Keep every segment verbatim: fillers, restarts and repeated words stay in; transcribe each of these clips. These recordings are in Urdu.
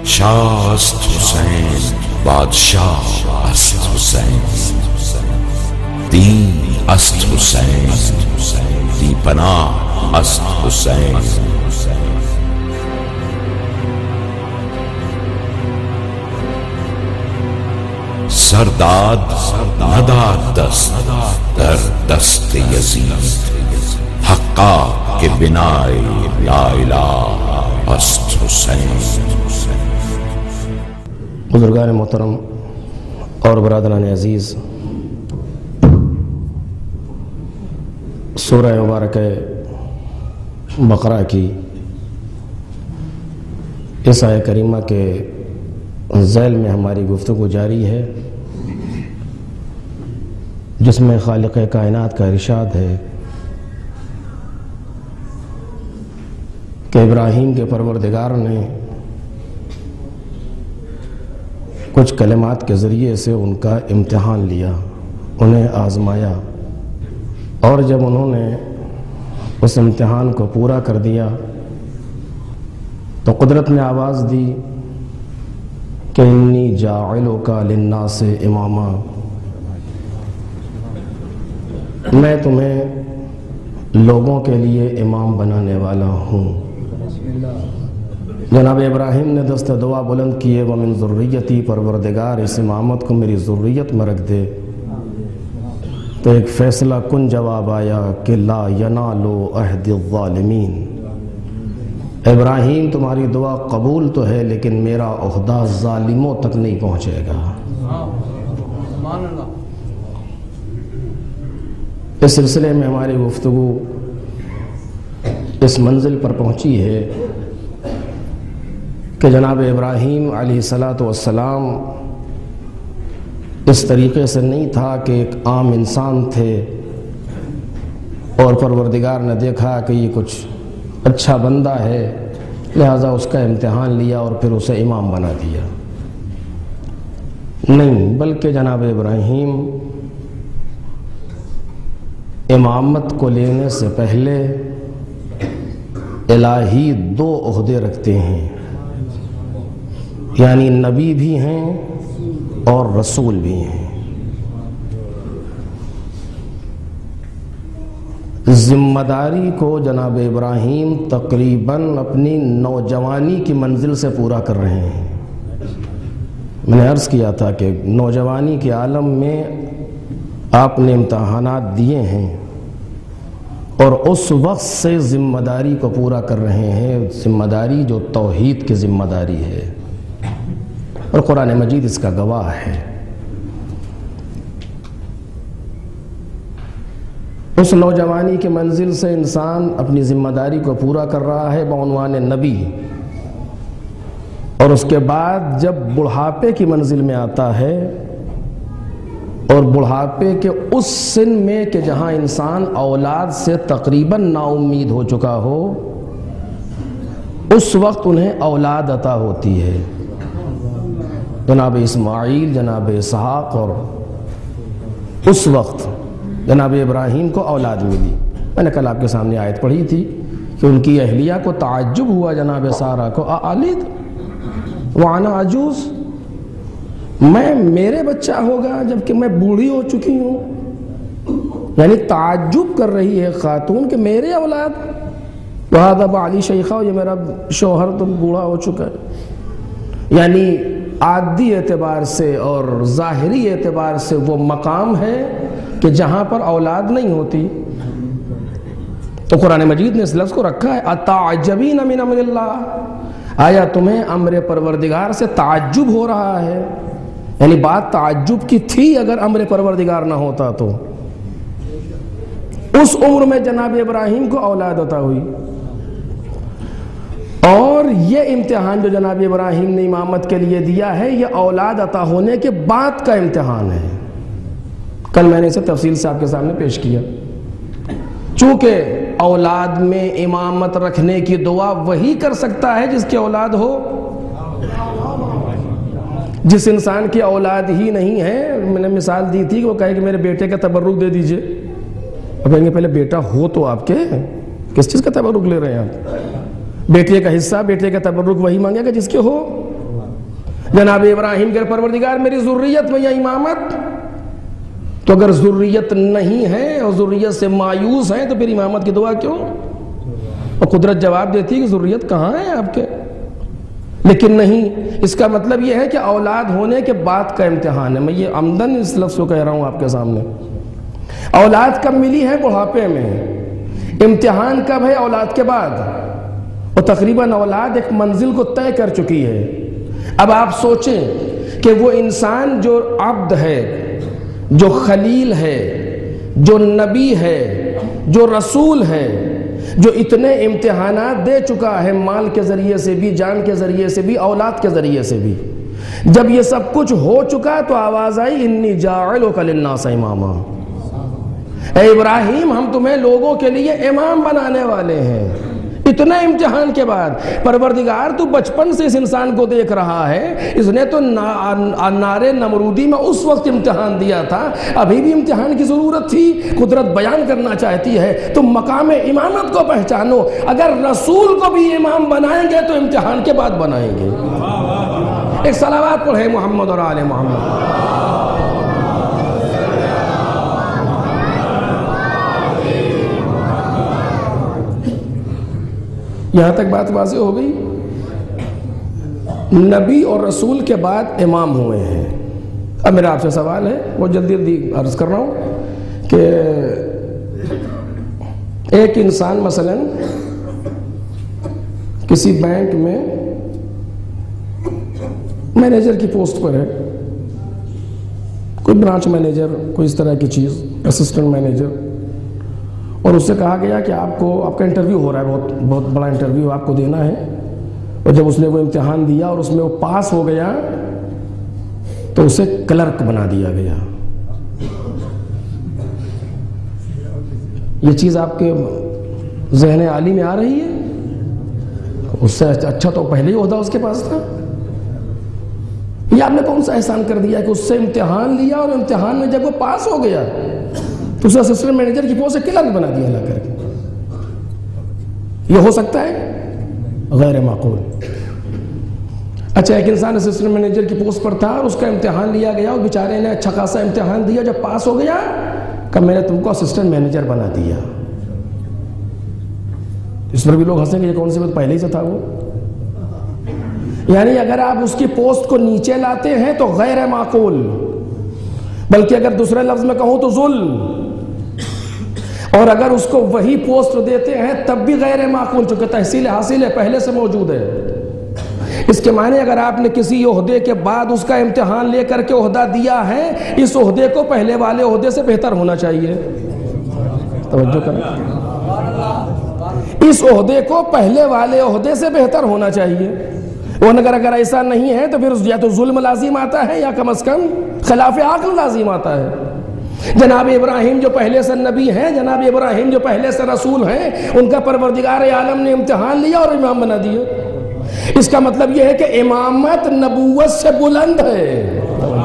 شاہ است حسین بادشاہ است حسین، دین است حسین دی پناہ است حسین۔ سرداد نداد دست در دست یزید، حقا کے بنائے لا الہ است حسین۔ بزرگان محترم اور برادران عزیز، سورہ مبارکہ بقرہ کی اس آیہ کریمہ کے ذیل میں ہماری گفتگو جاری ہے، جس میں خالق کائنات کا ارشاد ہے کہ ابراہیم کے پروردگار نے کچھ کلمات کے ذریعے سے ان کا امتحان لیا، انہیں آزمایا، اور جب انہوں نے اس امتحان کو پورا کر دیا تو قدرت نے آواز دی کہ انی جاعلک للناس اماما، میں تمہیں لوگوں کے لیے امام بنانے والا ہوں۔ جناب ابراہیم نے دست دعا بلند کیے، ومن ذریتی، پروردگار اس امامت کو میری ذریت میں رکھ دے، تو ایک فیصلہ کن جواب آیا کہ لا ینالو عہد الظالمین، ابراہیم تمہاری دعا قبول تو ہے لیکن میرا عہدہ ظالموں تک نہیں پہنچے گا۔ اس سلسلے میں ہماری گفتگو اس منزل پر پہنچی ہے کہ جناب ابراہیم علیہ الصلاۃ والسلام اس طریقے سے نہیں تھا کہ ایک عام انسان تھے اور پروردگار نے دیکھا کہ یہ کچھ اچھا بندہ ہے لہذا اس کا امتحان لیا اور پھر اسے امام بنا دیا، نہیں، بلکہ جناب ابراہیم امامت کو لینے سے پہلے الہی دو عہدے رکھتے ہیں، یعنی نبی بھی ہیں اور رسول بھی ہیں۔ ذمہ داری کو جناب ابراہیم تقریباً اپنی نوجوانی کی منزل سے پورا کر رہے ہیں۔ میں نے عرض کیا تھا کہ نوجوانی کے عالم میں آپ نے امتحانات دیے ہیں اور اس وقت سے ذمہ داری کو پورا کر رہے ہیں، ذمہ داری جو توحید کی ذمہ داری ہے، اور قرآن مجید اس کا گواہ ہے۔ اس نوجوانی کی منزل سے انسان اپنی ذمہ داری کو پورا کر رہا ہے بعنوان نبی، اور اس کے بعد جب بڑھاپے کی منزل میں آتا ہے، اور بڑھاپے کے اس سن میں کہ جہاں انسان اولاد سے تقریباً نا امید ہو چکا ہو، اس وقت انہیں اولاد عطا ہوتی ہے۔ جناب اسماعیل، جناب اسحاق، اور اس وقت جناب ابراہیم کو اولاد ملی۔ میں نے کل آپ کے سامنے آیت پڑھی تھی کہ ان کی اہلیہ کو تعجب ہوا جناب سارہ کو، آلد وانا عجوز، میں میرے بچہ ہوگا جبکہ میں بوڑھی ہو چکی ہوں، یعنی تعجب کر رہی ہے خاتون کہ میرے اولاد، وہذا بعلی شیخہ، یہ میرا شوہر تو بوڑھا ہو چکا ہے۔ یعنی عادی اعتبار سے اور ظاہری اعتبار سے وہ مقام ہے کہ جہاں پر اولاد نہیں ہوتی۔ تو قرآن مجید نے اس لفظ کو رکھا ہے اتعجبین من امر اللہ، آیا تمہیں امر پروردگار سے تعجب ہو رہا ہے؟ یعنی بات تعجب کی تھی اگر امر پروردگار نہ ہوتا تو۔ اس عمر میں جناب ابراہیم کو اولاد عطا ہوئی، اور یہ امتحان جو جناب ابراہیم نے امامت کے لیے دیا ہے یہ اولاد عطا ہونے کے بعد کا امتحان ہے۔ کل میں نے اسے تفصیل سے آپ کے سامنے پیش کیا، چونکہ اولاد میں امامت رکھنے کی دعا وہی کر سکتا ہے جس کی اولاد ہو۔ جس انسان کی اولاد ہی نہیں ہے، میں نے مثال دی تھی کہ وہ کہے کہ میرے بیٹے کا تبرک دے دیجئے، اب کہیں گے پہلے بیٹا ہو تو آپ کے، کس چیز کا تبرک لے رہے ہیں آپ؟ بیٹے کا حصہ، بیٹے کا تبرک وہی مانگے گا جس کے ہو۔ جناب ابراہیم کے پروردگار میری ذریت میں یا امامت؟ تو اگر ذریت نہیں ہے اور ذریت سے مایوس ہیں تو پھر امامت کی دعا کیوں؟ اور قدرت جواب دیتی ہے کہ ذریت کہاں ہے آپ کے؟ لیکن نہیں، اس کا مطلب یہ ہے کہ اولاد ہونے کے بعد کا امتحان ہے۔ میں یہ عمدن اس لفظ کو کہہ رہا ہوں آپ کے سامنے۔ اولاد کب ملی ہے؟ بڑھاپے میں۔ امتحان کب ہے؟ اولاد کے بعد۔ اور تقریباً اولاد ایک منزل کو طے کر چکی ہے۔ اب آپ سوچیں کہ وہ انسان جو عبد ہے، جو خلیل ہے، جو نبی ہے، جو رسول ہے، جو اتنے امتحانات دے چکا ہے، مال کے ذریعے سے بھی، جان کے ذریعے سے بھی، اولاد کے ذریعے سے بھی، جب یہ سب کچھ ہو چکا تو آواز آئی انی جاعلک للناس اماما، اے ابراہیم ہم تمہیں لوگوں کے لیے امام بنانے والے ہیں۔ اتنا امتحان کے بعد پروردگار تو بچپن سے اس انسان کو دیکھ رہا ہے، اس نے تو نار نمرودی میں اس وقت امتحان دیا تھا، ابھی بھی امتحان کی ضرورت تھی۔ قدرت بیان کرنا چاہتی ہے تم مقام امامت کو پہچانو، اگر رسول کو بھی امام بنائیں گے تو امتحان کے بعد بنائیں گے۔ ایک صلوات پڑھیں محمد اور آل محمد۔ یہاں تک بات واضح ہو گئی؟ نبی اور رسول کے بعد امام ہوئے ہیں۔ اب میرا آپ سے سوال ہے، وہ جلدی جلدی عرض کر رہا ہوں کہ ایک انسان مثلا کسی بینک میں مینیجر کی پوسٹ پر ہے، کوئی برانچ مینیجر، کوئی اس طرح کی چیز، اسسٹنٹ مینیجر، اور اس سے کہا گیا کہ آپ کو آپ کا انٹرویو ہو رہا ہے، بہت بہت بڑا انٹرویو آپ کو دینا ہے، اور جب اس نے وہ امتحان دیا اور اس میں وہ پاس ہو گیا تو اسے کلرک بنا دیا گیا۔ یہ چیز آپ کے ذہن عالی میں آ رہی ہے؟ اس سے اچھا تو پہلے ہی عہدہ اس کے پاس تھا۔ یہ آپ نے کون سا احسان کر دیا کہ اس سے امتحان لیا اور امتحان میں جب وہ پاس ہو گیا تو اسے اسسٹنٹ مینیجر کی پوسٹ سے کلرک بنا دیا لا کر کے؟ یہ ہو سکتا ہے؟ غیر معقول۔ اچھا، ایک انسان اسسٹنٹ مینیجر کی پوسٹ پر تھا اور اس کا امتحان لیا گیا اور بیچارے نے اچھا خاصا امتحان دیا، جب پاس ہو گیا کہ میں نے تم کو اسسٹنٹ مینیجر بنا دیا۔ اس پر بھی لوگ ہنسیں گے، یہ کون سی بات، پہلے ہی سے تھا وہ۔ یعنی اگر آپ اس کی پوسٹ کو نیچے لاتے ہیں تو غیر معقول، بلکہ اگر دوسرے لفظ میں کہوں تو ظلم، اور اگر اس کو وہی پوسٹ دیتے ہیں تب بھی غیر معقول، چونکہ تحصیل حاصل ہے، پہلے سے موجود ہے۔ اس کے معنی اگر آپ نے کسی عہدے کے بعد اس کا امتحان لے کر کے عہدہ دیا ہے، اس عہدے کو پہلے والے عہدے سے بہتر ہونا چاہیے۔ توجہ کریں، اس عہدے کو پہلے والے عہدے سے بہتر ہونا چاہیے، ورنہ اگر اگر ایسا نہیں ہے تو پھر یا تو ظلم لازم آتا ہے یا کم از کم خلاف عقل لازم آتا ہے۔ جناب ابراہیم جو پہلے سے نبی ہیں، جناب ابراہیم جو پہلے سے رسول ہیں، ان کا پروردگار عالم نے امتحان لیا اور امام بنا دیا۔ اس کا مطلب یہ ہے کہ امامت نبوت سے بلند ہے۔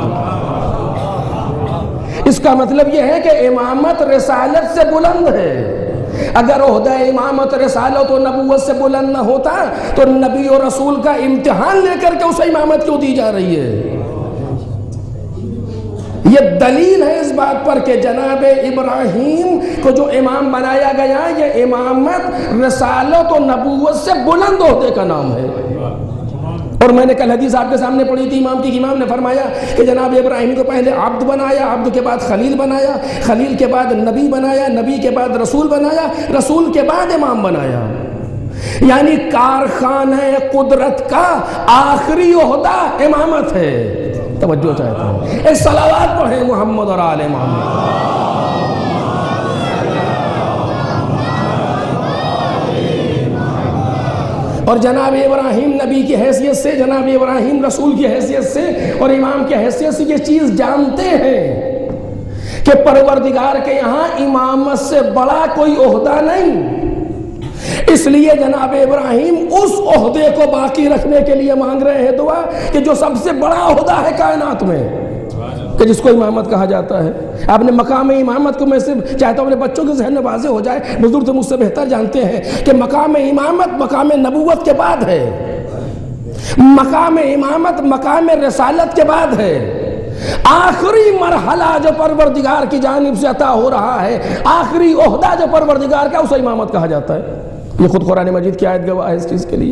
اس کا مطلب یہ ہے کہ امامت رسالت سے بلند ہے۔ اگر عہدہ امامت رسالت و نبوت سے بلند نہ ہوتا تو نبی اور رسول کا امتحان لے کر کے اسے امامت کیوں دی جا رہی ہے؟ یہ دلیل ہے اس بات پر کہ جناب ابراہیم کو جو امام بنایا گیا، یہ امامت رسالت و نبوت سے بلند عہدے کا نام ہے۔ اور میں نے کل حدیث آپ کے سامنے پڑھی تھی، امام کی امام نے فرمایا کہ جناب ابراہیم کو پہلے عبد بنایا، عبد کے بعد خلیل بنایا، خلیل کے بعد نبی بنایا، نبی کے بعد رسول بنایا، رسول کے بعد امام بنایا۔ یعنی کارخانہ قدرت کا آخری عہدہ امامت ہے۔ توجہ چاہتا ہوں، ایک صلوات پڑھیں محمد اور آل محمد۔ اور جناب ابراہیم نبی کی حیثیت سے، جناب ابراہیم رسول کی حیثیت سے اور امام کی حیثیت سے یہ چیز جانتے ہیں کہ پروردگار کے یہاں امامت سے بڑا کوئی عہدہ نہیں۔ اس لیے جناب ابراہیم اس عہدے کو باقی رکھنے کے لیے مانگ رہے ہیں دعا کہ جو سب سے بڑا عہدہ ہے کائنات میں، کہ جس کو امامت کہا جاتا ہے۔ آپ نے مقام امامت کو، میں صرف چاہتا ہوں اپنے بچوں کے ذہن میں واضح ہو جائے، بزرگ تو مجھ سے بہتر جانتے ہیں کہ مقام امامت مقام نبوت کے بعد ہے۔ مقام امامت مقام رسالت کے بعد ہے، آخری مرحلہ جو پروردگار کی جانب سے عطا ہو رہا ہے، آخری عہدہ جو پروردگار کا، اسے امامت کہا جاتا ہے۔ یہ خود قرآن مجید کی آیت گواہ ہے اس چیز کے لیے۔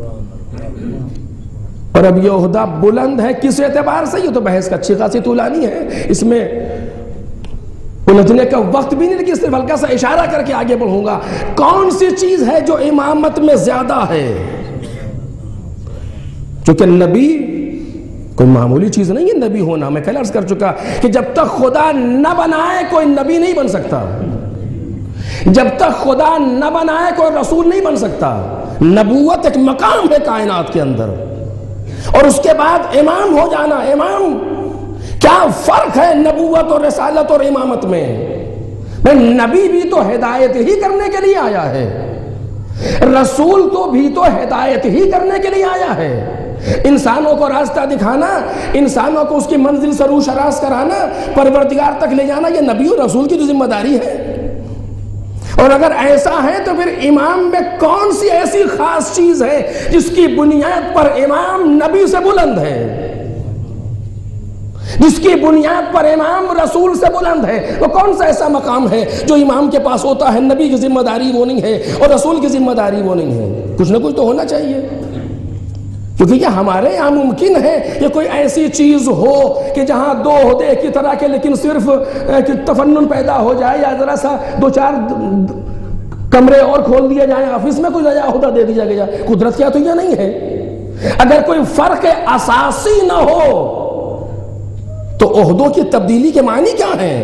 اور اب یہ عہدہ بلند ہے کس اعتبار سے؟ یہ تو بحث کا اچھی خاصی طولانی ہے، اس میں الجھنے کا وقت بھی نہیں، لیکن صرف ہلکا سا اشارہ کر کے آگے بڑھوں گا۔ کون سی چیز ہے جو امامت میں زیادہ ہے؟ چونکہ نبی کوئی معمولی چیز نہیں ہے نبی ہونا، میں کل عرض کر چکا کہ جب تک خدا نہ بنائے کوئی نبی نہیں بن سکتا، جب تک خدا نہ بنائے کوئی رسول نہیں بن سکتا۔ نبوت ایک مقام ہے کائنات کے اندر، اور اس کے بعد امام ہو جانا۔ امام کیا فرق ہے نبوت اور رسالت اور امامت میں؟ نبی بھی تو ہدایت ہی کرنے کے لیے آیا ہے، رسول تو بھی تو ہدایت ہی کرنے کے لیے آیا ہے، انسانوں کو راستہ دکھانا، انسانوں کو اس کی منزل سے روح شراس کرانا، پروردگار تک لے جانا، یہ نبی اور رسول کی تو ذمہ داری ہے۔ اور اگر ایسا ہے تو پھر امام میں کون سی ایسی خاص چیز ہے جس کی بنیاد پر امام نبی سے بلند ہے، جس کی بنیاد پر امام رسول سے بلند ہے؟ وہ کون سا ایسا مقام ہے جو امام کے پاس ہوتا ہے؟ نبی کی ذمہ داری وہ نہیں ہے اور رسول کی ذمہ داری وہ نہیں ہے۔ کچھ نہ کچھ تو ہونا چاہیے، کیونکہ یہ ہمارے یہاں ممکن ہے کہ کوئی ایسی چیز ہو کہ جہاں دو عہدے ایک ہی طرح کے لیکن صرف تفنن پیدا ہو جائے، یا ذرا سا دو چار کمرے اور کھول دیے جائیں، آفس میں کوئی نیا عہدہ دے دیا گیا۔ قدرت کیا تو یہ نہیں ہے؟ اگر کوئی فرق اساسی نہ ہو تو عہدوں کی تبدیلی کے معنی کیا ہیں؟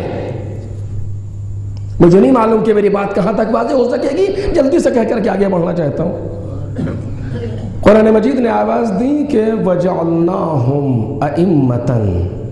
مجھے نہیں معلوم کہ میری بات کہاں تک واضح ہو سکے گی، جلدی سے کہہ کر کے آگے بڑھنا چاہتا ہوں۔ قرآن مجید نے آواز دی کہ وَجَعَلْنَاهُمْ أَئِمَّةً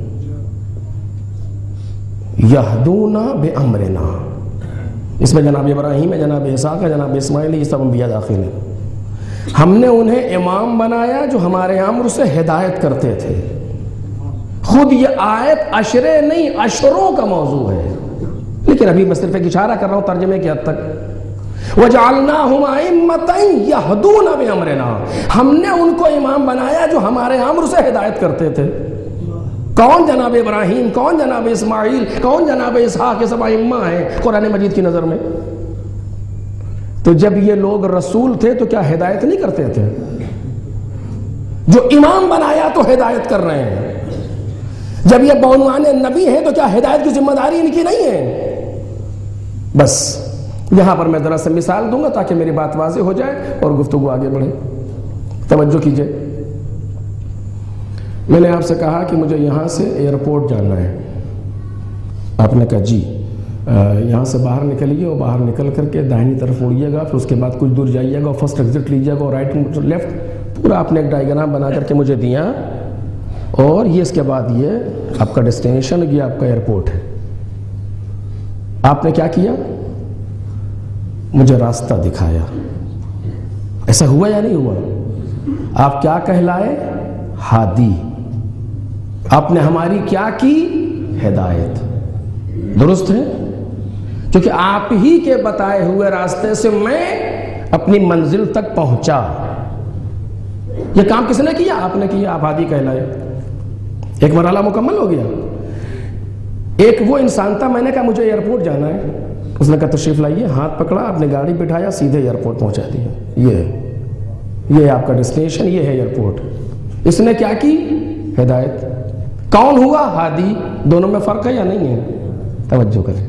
يَهْدُونَ بِأَمْرِنَا، اس میں جناب ابراہیم ہے، جناب اسحاق ہے، جناب اسماعیل ہے، یہ سب انبیاء داخل ہیں۔ ہم نے انہیں امام بنایا جو ہمارے امر سے ہدایت کرتے تھے۔ خود یہ آیت عشرے نہیں عشروں کا موضوع ہے، لیکن ابھی میں صرف ایک اشارہ کر رہا ہوں ترجمے کی حد تک۔ وَجَعَلْنَاهُمْ أَئِمَّةً يَهْدُونَ بِأَمْرِنَا، ہم نے ان کو امام بنایا جو ہمارے امر سے ہدایت کرتے تھے۔ کون؟ جناب ابراہیم، کون جناب اسماعیل، کون جناب اسحاق، یہ سب ائمہ ہیں قرآن مجید کی نظر میں۔ تو جب یہ لوگ رسول تھے تو کیا ہدایت نہیں کرتے تھے؟ جو امام بنایا تو ہدایت کر رہے ہیں۔ جب یہ بعنوان نبی ہیں تو کیا ہدایت کی ذمہ داری ان کی نہیں ہے؟ بس یہاں پر میں ذرا سے مثال دوں گا تاکہ میری بات واضح ہو جائے اور گفتگو آگے بڑھے۔ توجہ کیجئے، میں نے آپ سے کہا کہ مجھے یہاں سے ایئرپورٹ جانا ہے۔ آپ نے کہا جی، یہاں سے باہر نکلیے اور باہر نکل کر کے داہنی طرف اڑیے گا، پھر اس کے بعد کچھ دور جائیے گا اور فرسٹ ایگزٹ لیجیے گا اور رائٹ لیفٹ، پورا آپ نے ایک ڈائیگرام بنا کر کے مجھے دیا، اور یہ اس کے بعد یہ آپ کا ڈیسٹینیشن، یہ آپ کا ایئرپورٹ ہے۔ آپ نے کیا کیا؟ مجھے راستہ دکھایا۔ ایسا ہوا یا نہیں ہوا؟ آپ کیا کہلائے؟ ہادی۔ آپ نے ہماری کیا کی؟ ہدایت۔ درست ہے؟ کیونکہ آپ ہی کے بتائے ہوئے راستے سے میں اپنی منزل تک پہنچا۔ یہ کام کس نے کیا؟ آپ نے کیا، آپ ہادی کہلائے۔ ایک مرحلہ مکمل ہو گیا۔ ایک وہ انسان تھا، میں نے کہا مجھے ایئرپورٹ جانا ہے، اس نے کہا تشریف لائیے، ہاتھ پکڑا، آپ نے گاڑی بٹھایا، سیدھے ایئرپورٹ پہنچا دیا۔ یہ یہ آپ کا ڈیسٹینیشن، یہ ہے ایئرپورٹ۔ اس نے کیا کی؟ ہدایت۔ کون ہوا؟ ہادی۔ دونوں میں فرق ہے یا نہیں ہے؟ توجہ کریں،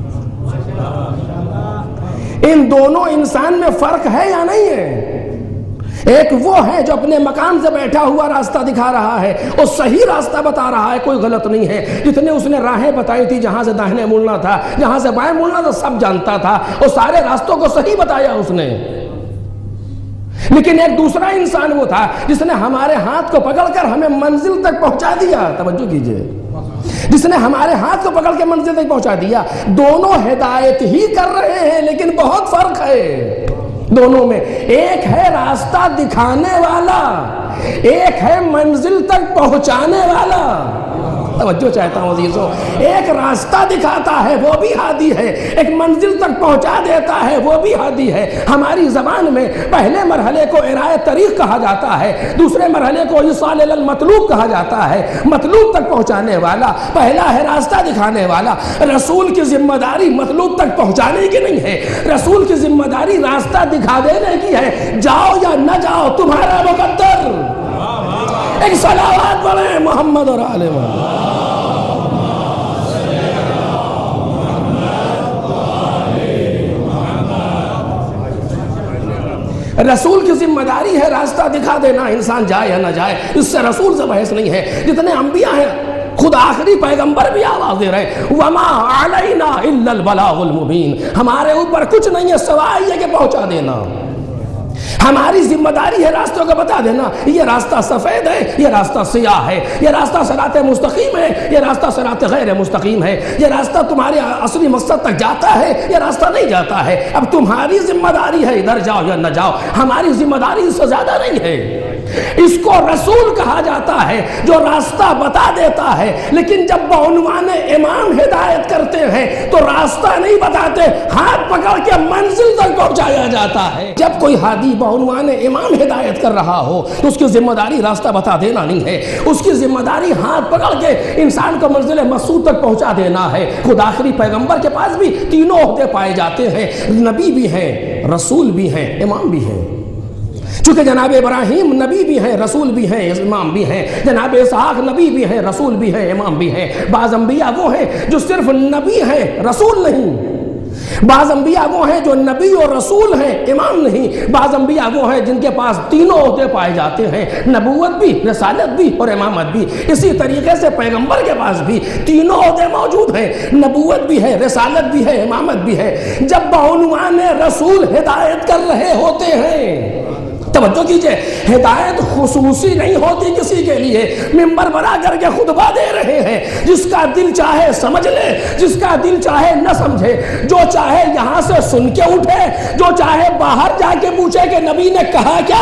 ان دونوں انسان میں فرق ہے یا نہیں ہے؟ ایک وہ ہے جو اپنے مقام سے بیٹھا ہوا راستہ دکھا رہا ہے، وہ صحیح راستہ بتا رہا ہے، کوئی غلط نہیں ہے۔ جتنے اس نے راہیں بتائی تھی، جہاں سے داہنے مڑنا تھا، جہاں سے بائیں مڑنا تھا، سب جانتا تھا، وہ سارے راستوں کو صحیح بتایا اس نے۔ لیکن ایک دوسرا انسان وہ تھا جس نے ہمارے ہاتھ کو پکڑ کر ہمیں منزل تک پہنچا دیا۔ توجہ کیجئے، جس نے ہمارے ہاتھ کو پکڑ کے منزل تک پہنچا دیا۔ دونوں ہدایت ہی کر رہے ہیں، لیکن بہت فرق ہے دونوں میں۔ ایک ہے راستہ دکھانے والا، ایک ہے منزل تک پہنچانے والا۔ توجہ چاہتا ہوں عزیزوں، ایک راستہ دکھاتا ہے وہ بھی ہادی ہے، ایک منزل تک پہنچا دیتا ہے وہ بھی ہادی ہے۔ ہماری زبان میں پہلے مرحلے کو ارائے طریق کہا جاتا ہے، دوسرے مرحلے کو ایصال الی المطلوب کہا جاتا ہے، مطلوب تک پہنچانے والا۔ پہلا ہے راستہ دکھانے والا۔ رسول کی ذمہ داری مطلوب تک پہنچانے کی نہیں ہے، رسول کی ذمہ داری راستہ دکھا دینے کی ہے۔ جاؤ یا نہ جاؤ تمہارا مقدر۔ ایک صلوات پڑھیں محمد اور آل محمد۔ رسول کی ذمہ داری ہے راستہ دکھا دینا، انسان جائے یا نہ جائے اس سے رسول سے بحث نہیں ہے۔ جتنے انبیاء ہیں خود آخری پیغمبر بھی آواز دے رہے ہیں وَمَا عَلَيْنَا إِلَّا الْبَلَاغُ الْمُبِينَ، ہمارے اوپر کچھ نہیں ہے سوائے یہ کہ پہنچا دینا۔ ہماری ذمہ داری ہے راستوں کو بتا دینا، یہ راستہ سفید ہے، یہ راستہ سیاہ ہے، یہ راستہ صراط مستقیم ہے، یہ راستہ صراط غیر مستقیم ہے، یہ راستہ تمہارے اصلی مقصد تک جاتا ہے، یہ راستہ نہیں جاتا ہے۔ اب تمہاری ذمہ داری ہے ادھر جاؤ یا نہ جاؤ، ہماری ذمہ داری اس سے زیادہ نہیں ہے۔ اس کو رسول کہا جاتا ہے جو راستہ بتا دیتا ہے، لیکن جب بعنوان امام ہدایت کرتے ہیں تو راستہ نہیں بتاتے، ہاتھ پکڑ کے منزل تک پہنچایا جاتا ہے۔ جب کوئی ہادی بعنوان امام ہدایت کر رہا ہو تو اس کی ذمہ داری راستہ بتا دینا نہیں ہے، اس کی ذمہ داری ہاتھ پکڑ کے انسان کو منزل مقصود تک پہنچا دینا ہے۔ خود آخری پیغمبر کے پاس بھی تینوں عہدے پائے جاتے ہیں، نبی بھی ہیں، رسول بھی ہیں، امام بھی ہیں۔ چونکہ جناب ابراہیم نبی بھی ہیں، رسول بھی ہیں، امام بھی ہیں، جناب اسحاق نبی بھی ہیں، رسول بھی ہیں، امام بھی ہیں۔ بعض انبیاء وہ ہیں جو صرف نبی ہیں، رسول نہیں۔ بعض انبیاء وہ ہیں جو نبی اور رسول ہیں، امام نہیں۔ بعض انبیاء وہ ہیں جن کے پاس تینوں عہدے پائے جاتے ہیں، نبوت بھی، رسالت بھی اور امامت بھی۔ اسی طریقے سے پیغمبر کے پاس بھی تینوں عہدے موجود ہیں، نبوت بھی ہے، رسالت بھی ہے، امامت بھی ہے۔ جب بعنوان رسول ہدایت کر رہے ہوتے ہیں، توجہ کیجئے، ہدایت خصوصی نہیں ہوتی کسی کے لیے، ممبر بنا کر کے خطبہ دے رہے ہیں، جس کا دل چاہے سمجھ لے، جس کا دل چاہے نہ سمجھے، جو چاہے یہاں سے سن کے اٹھے، جو چاہے باہر جا کے پوچھے کہ نبی نے کہا کیا۔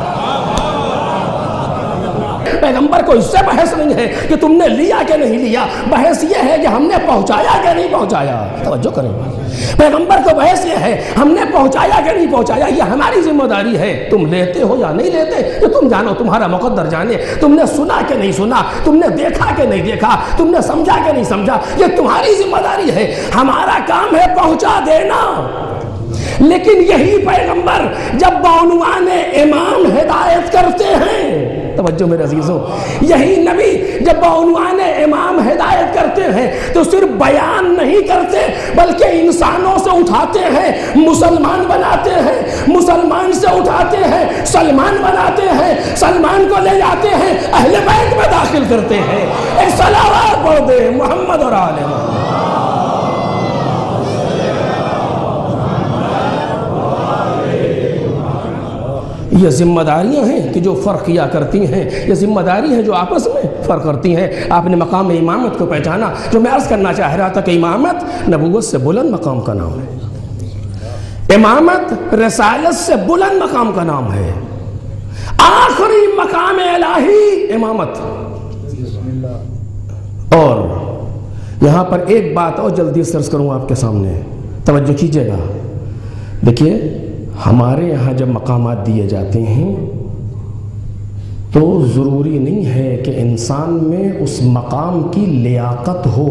پیغمبر کو اس سے بحث نہیں ہے کہ تم نے لیا کہ نہیں لیا، بحث یہ ہے کہ ہم نے پہنچایا کہ نہیں پہنچایا۔ توجہ کریں، پیغمبر کو بحث یہ ہے ہم نے پہنچایا کہ نہیں پہنچایا، یہ ہماری ذمہ داری ہے۔ تم لیتے ہو یا نہیں لیتے یہ تم جانو، تمہارا مقدر جانے۔ تم نے سنا کہ نہیں سنا، تم نے دیکھا کہ نہیں دیکھا، تم نے سمجھا کہ نہیں سمجھا، یہ تمہاری ذمہ داری ہے۔ ہمارا کام ہے پہنچا دینا۔ لیکن یہی پیغمبر جب بعنوان امام ہدایت کرتے ہیں، توجہ میرے عزیزوں، یہی نبی جب بعنوان امام ہدایت کرتے ہیں تو صرف بیان نہیں کرتے بلکہ انسانوں سے اٹھاتے ہیں، مسلمان بناتے ہیں، مسلمان سے اٹھاتے ہیں، سلمان بناتے ہیں، سلمان کو لے جاتے ہیں، اہل بیت میں داخل کرتے ہیں۔ ایک صلوات پڑھ دے محمد اور آل محمد۔ یہ ذمہ داریاں ہیں کہ جو فرق کیا کرتی ہیں، یہ ذمہ داری ہیں جو آپس میں فرق کرتی ہیں۔ آپ نے مقام امامت کو پہچانا، جو میں عرض کرنا چاہ رہا تھا کہ امامت نبوت سے بلند مقام کا نام ہے، امامت رسالت سے بلند مقام کا نام ہے، آخری مقام الہی امامت۔ اور یہاں پر ایک بات اور جلدی سے عرض کروں آپ کے سامنے، توجہ کیجئے گا۔ دیکھیے ہمارے یہاں جب مقامات دیے جاتے ہیں تو ضروری نہیں ہے کہ انسان میں اس مقام کی لیاقت ہو،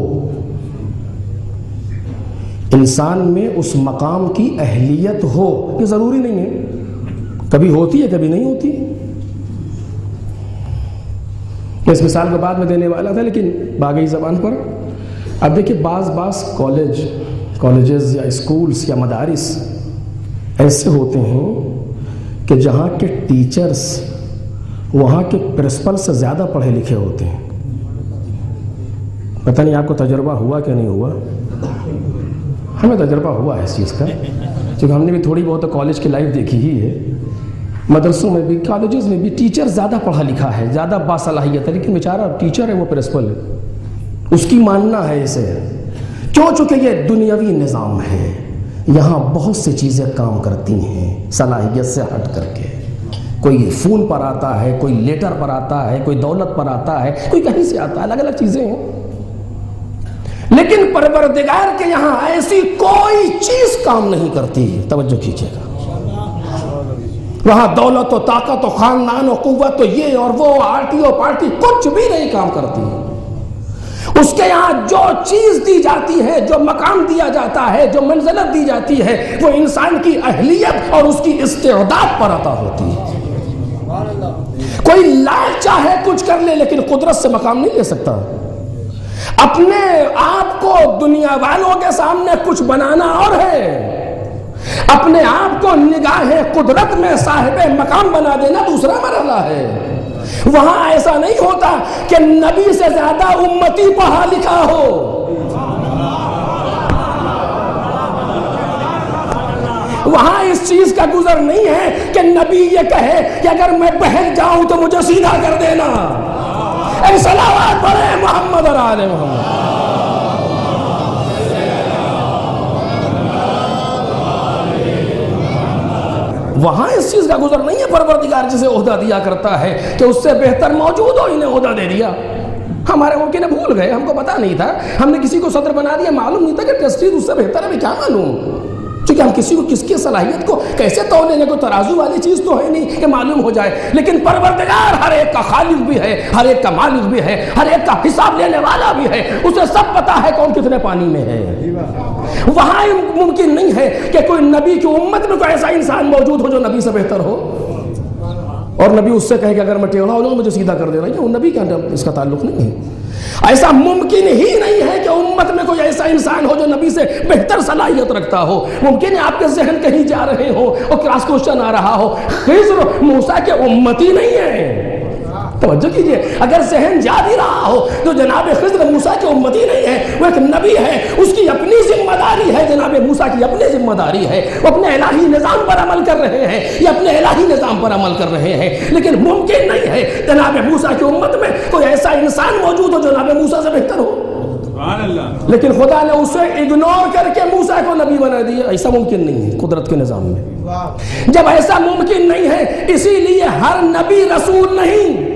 انسان میں اس مقام کی اہلیت ہو، یہ ضروری نہیں ہے، کبھی ہوتی ہے کبھی نہیں ہوتی۔ میں اس مثال کو بعد میں دینے والا تھا لیکن باغی زبان پر اب دیکھیں، بعض بعض کالج کالجز یا اسکولز یا مدارس ایسے ہوتے ہیں کہ جہاں کے ٹیچرز وہاں کے پرنسپل سے زیادہ پڑھے لکھے ہوتے ہیں۔ پتہ نہیں آپ کو تجربہ ہوا کہ نہیں ہوا، ہمیں تجربہ ہوا ہے اس چیز کا، کیونکہ ہم نے بھی تھوڑی بہت کالج کی لائف دیکھی ہی ہے۔ مدرسوں میں بھی کالجز میں بھی ٹیچر زیادہ پڑھا لکھا ہے، زیادہ باصلاحیت ہے، لیکن بیچارہ ٹیچر ہے وہ پرنسپل ہے، اس کی ماننا ہے اسے، کیوں؟ چونکہ یہ دنیاوی نظام ہے، یہاں بہت سی چیزیں کام کرتی ہیں صلاحیت سے ہٹ کر کے۔ کوئی فون پر آتا ہے، کوئی لیٹر پر آتا ہے، کوئی دولت پر آتا ہے، کوئی کہیں سے آتا ہے، الگ الگ چیزیں ہیں. لیکن پروردگار کے یہاں ایسی کوئی چیز کام نہیں کرتی. توجہ کیجئے گا، وہاں دولت و طاقت و خاندان و قوت و یہ اور وہ آرٹی و پارٹی کچھ بھی نہیں کام کرتی. اس کے یہاں جو چیز دی جاتی ہے، جو مقام دیا جاتا ہے، جو منزلت دی جاتی ہے، وہ انسان کی اہلیت اور اس کی استعداد پر عطا ہوتی ہے. کوئی لائق چاہے کچھ کر لے لیکن قدرت سے مقام نہیں لے سکتا. اپنے آپ کو دنیا والوں کے سامنے کچھ بنانا اور ہے، اپنے آپ کو نگاہ قدرت میں صاحب مقام بنا دینا دوسرا مرحلہ ہے. وہاں ایسا نہیں ہوتا کہ نبی سے زیادہ امتی پڑھا لکھا ہو. وہاں اس چیز کا گزر نہیں ہے کہ نبی یہ کہے کہ اگر میں بہک جاؤں تو مجھے سیدھا کر دینا. اے صلوات پڑھیں محمد اور آل محمد. وہاں اس چیز کا گزر نہیں ہے. پروردگار جسے عہدہ دیا کرتا ہے کہ اس سے بہتر موجود ہو، انہیں عہدہ دے دیا. ہمارے ممکن ہے بھول گئے، ہم کو پتا نہیں تھا، ہم نے کسی کو صدر بنا دیا، معلوم نہیں تھا کہ ٹرسٹی اس سے بہتر ہے. کیا معلوم، چونکہ ہم کسی کو کس کی صلاحیت کو کیسے تولیں گے؟ کوئی ترازو والی چیز تو ہے نہیں کہ معلوم ہو جائے. لیکن پروردگار ہر ایک کا خالق بھی ہے، ہر ایک کا مالک بھی ہے، ہر ایک کا حساب لینے والا بھی ہے. اسے سب پتا ہے کون کتنے پانی میں ہے. وہاں ممکن نہیں ہے کہ کوئی نبی کی امت میں کوئی ایسا انسان موجود ہو جو نبی سے بہتر ہو، اور نبی اس سے کہے کہ اگر میں ٹیڑھا ہو جاؤں مجھے سیدھا کر دینا. یہ نبی کا اس کا تعلق نہیں ہے. ایسا ممکن ہی نہیں ہے کہ امت میں کوئی ایسا انسان ہو جو نبی سے بہتر صلاحیت رکھتا ہو. ممکن ہے آپ کے ذہن کہیں جا رہے ہو اور کراس کوشچن آ رہا ہو، خضر موسیٰ کے امتی نہیں ہے. توجہ کیجئے، اگر ذہن جا بھی رہا ہو تو جناب خضر موسیٰ کے امتی نہیں ہے، وہ ایک نبی ہے، اس کی اپنی ذمہ داری ہے. جناب موسیٰ کی اپنی ذمہ داری ہے، وہ اپنے الہی نظام پر عمل کر رہے ہیں، یہ اپنے الہی نظام پر عمل کر رہے ہیں. لیکن ممکن نہیں ہے جناب موسیٰ کی امت میں کوئی ایسا انسان موجود ہو جو جناب موسیٰ سے بہتر ہو. لیکن خدا نے اسے اگنور کر کے موسیٰ کو نبی بنا دیا. ایسا ممکن نہیں ہے قدرت کے نظام میں. جب ایسا ممکن نہیں ہے، اسی لیے ہر نبی رسول نہیں،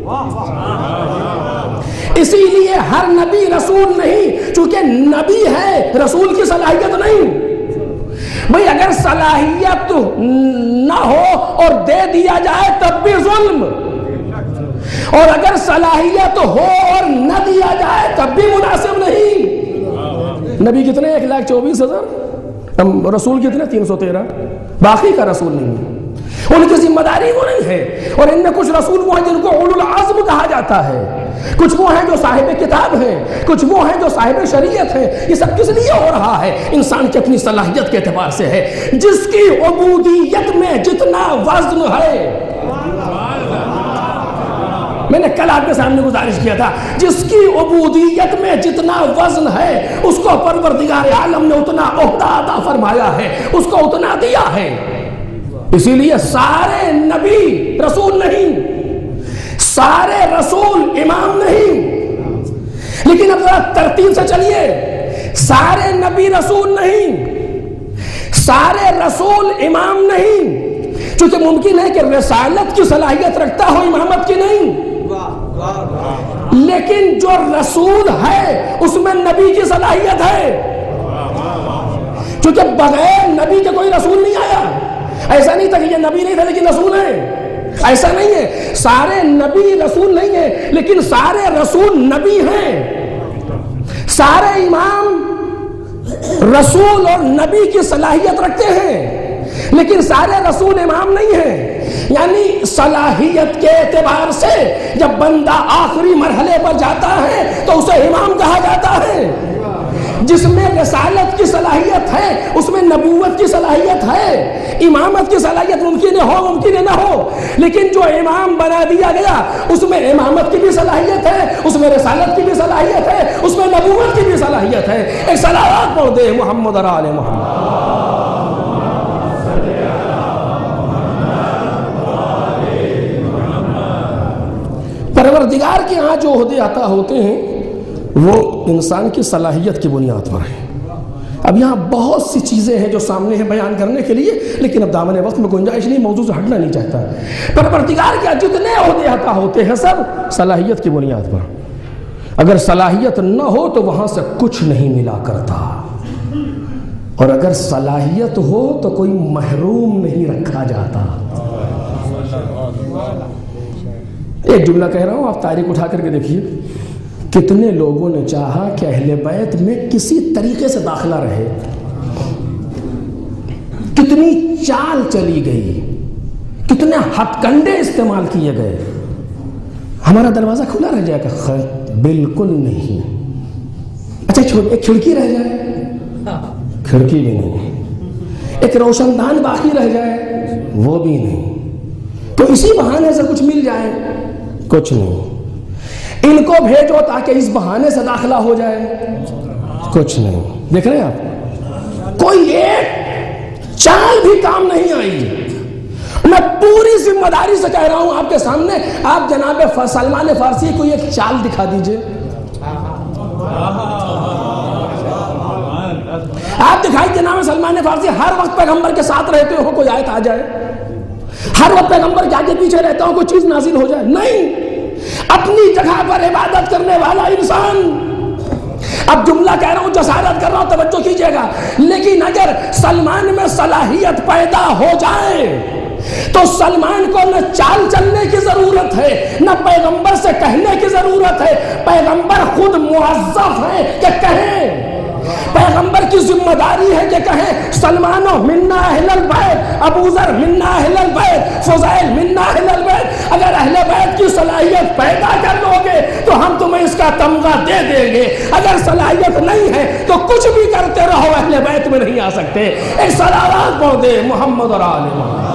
اسی لیے ہر نبی رسول نہیں. چونکہ نبی ہے، رسول کی صلاحیت نہیں. بھئی اگر صلاحیت نہ ہو اور دے دیا جائے تب بھی ظلم، اور اگر صلاحیت ہو اور نہ دیا جائے تب بھی مناسب نہیں. نبی کتنے؟ ایک لاکھ چوبیس ہزار. رسول کتنے؟ تین سو تیرہ. باقی کا رسول نہیں ہے. ان کی ذمہ داری وہ نہیں ہے. اور ان میں کچھ رسول وہ ہیں جن کو اولو العزم کہا جاتا ہے، کچھ وہ ہیں جو صاحب کتاب ہیں، کچھ وہ ہیں جو صاحب شریعت ہیں. یہ سب کس لیے ہو رہا ہے؟ انسان کی اپنی صلاحیت کے اعتبار سے ہے. جس کی عبودیت میں جتنا وزن ہے، میں نے کل آپ کے سامنے گزارش کیا تھا، جس کی عبودیت میں جتنا وزن ہے اس کو پروردگار عالم نے اتنا عہدہ عطا فرمایا ہے، اس کو اتنا دیا ہے. اسی لیے سارے نبی رسول نہیں، سارے رسول امام نہیں. لیکن اب ذرا ترتیب سے چلیے، سارے نبی رسول نہیں، سارے رسول امام نہیں. چونکہ ممکن ہے کہ رسالت کی صلاحیت رکھتا ہو، امامت کی نہیں. لیکن جو رسول ہے اس میں نبی کی صلاحیت ہے. چونکہ بغیر نبی کے کوئی رسول نہیں آیا. ایسا نہیں تھا کہ یہ نبی نہیں تھا لیکن رسول ہے، ایسا نہیں ہے. سارے نبی رسول نہیں ہیں لیکن سارے رسول نبی ہیں. سارے امام رسول اور نبی کی صلاحیت رکھتے ہیں لیکن سارے رسول امام نہیں ہیں. یعنی صلاحیت کے اعتبار سے جب بندہ آخری مرحلے پر جاتا ہے تو اسے امام کہا جاتا ہے. جس میں رسالت کی صلاحیت ہے اس میں نبوت کی صلاحیت ہے. امامت کی صلاحیت ممکن ہو ممکن نہ ہو، لیکن جو امام بنا دیا گیا اس میں امامت کی بھی صلاحیت ہے، اس میں رسالت کی بھی صلاحیت ہے، اس میں نبوت کی بھی صلاحیت ہے. ایک صلوات پڑھ دے محمد اور آل محمد. پروردگار کے ہاں جو عہدے عطا ہوتے ہیں وہ انسان کی صلاحیت کی بنیاد پر ہیں. اب یہاں بہت سی چیزیں ہیں جو سامنے ہیں بیان کرنے کے لیے، لیکن اب دامن وقت میں گنجائش نہیں، موضوع سے ہٹنا نہیں چاہتا۔ پروردگار کیا جتنے عہدے عطا ہوتے ہیں سب صلاحیت کی بنیاد پر، اگر صلاحیت نہ ہو تو وہاں سے کچھ نہیں ملا کرتا، اور اگر صلاحیت ہو تو کوئی محروم نہیں رکھا جاتا۔ ایک جملہ کہہ رہا ہوں، آپ تاریخ اٹھا کر کے دیکھیے، کتنے لوگوں نے چاہا کہ اہل بیت میں کسی طریقے سے داخلہ رہے، کتنی چال چلی گئی، کتنے ہتھ کنڈے استعمال کیے گئے، ہمارا دروازہ کھلا رہ جائے گا؟ خیر بالکل نہیں۔ اچھا ایک کھڑکی رہ جائے، کھڑکی بھی نہیں، ایک روشن دان باقی رہ جائے، وہ بھی نہیں، تو اسی بہانے سے کچھ مل جائے، کچھ نہیں۔ ان کو بھیجو تاکہ اس بہانے سے داخلہ ہو جائے، کچھ نہیں۔ دیکھ رہے ہیں آپ، کوئی ایک چال بھی کام نہیں آئی۔ میں پوری ذمہ داری سے کہہ رہا ہوں آپ کے سامنے، آپ جناب سلمان فارسی کو ایک چال دکھا دیجئے، آپ دکھائی جناب سلمان فارسی ہر وقت پیغمبر کے ساتھ رہتے ہو، کوئی آیت آ جائے، ہر وقت پیغمبر کے آگے پیچھے رہتا ہوں کوئی چیز نازل ہو جائے، نہیں۔ اپنی جگہ پر عبادت کرنے والا انسان، اب جملہ کہہ رہا ہوں، جسارت کر رہا ہوں، توجہ کیجئے گا، لیکن اگر سلمان میں صلاحیت پیدا ہو جائے تو سلمان کو نہ چال چلنے کی ضرورت ہے، نہ پیغمبر سے کہنے کی ضرورت ہے، پیغمبر خود موظف ہے کہ کہیں، پیغمبر کی ذمہ داری ہے کہ کہیں سلمانو منا اہل البیت، ابو ذر منا اہل البیت، فضیل منا اہل البیت۔ اگر اہل بیت کی صلاحیت پیدا کر لو گے تو ہم تمہیں اس کا تمغہ دے دیں گے، اگر صلاحیت نہیں ہے تو کچھ بھی کرتے رہو، اہل بیت میں نہیں آ سکتے۔ ایک صلوات پڑھ دے محمد اور آل محمد۔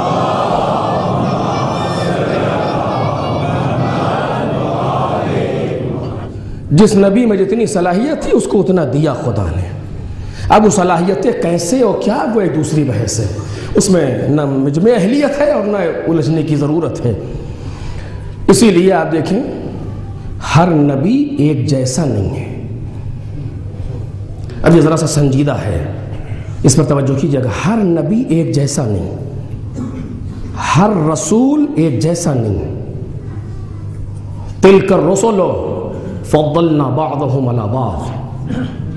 جس نبی میں جتنی صلاحیت تھی اس کو اتنا دیا خدا نے، اب وہ صلاحیتیں کیسے اور کیا وہ ایک دوسری بحث ہے، اس میں نہ مجمع اہلیت ہے اور نہ الجھنے کی ضرورت ہے۔ اسی لیے آپ دیکھیں ہر نبی ایک جیسا نہیں ہے۔ اب یہ ذرا سا سنجیدہ ہے، اس پر توجہ کیجیے گا، ہر نبی ایک جیسا نہیں، ہر رسول ایک جیسا نہیں۔ تلک الرسل فضلنا بعضهم على بعض،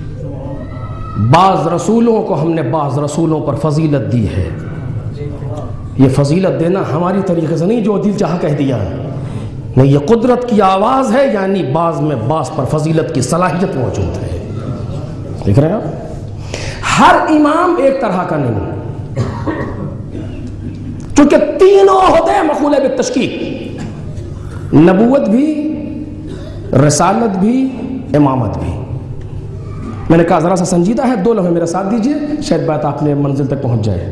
بعض رسولوں کو ہم نے بعض رسولوں پر فضیلت دی ہے۔ یہ فضیلت دینا ہماری طریقے سے نہیں جو دل چاہا کہہ دیا ہے، نہیں، یہ قدرت کی آواز ہے، یعنی بعض میں بعض پر فضیلت کی صلاحیت موجود ہے۔ دیکھ رہے ہیں آپ، ہر امام ایک طرح کا نہیں، کیونکہ تینوں ہوتے ہیں مخولہ بالتشکیک، نبوت بھی، رسالت بھی، امامت بھی۔ میں نے کہا ذرا سا سنجیدہ ہے، دو لمحے میرا ساتھ دیجئے، شاید بات آپ نے منزل تک پہنچ جائے۔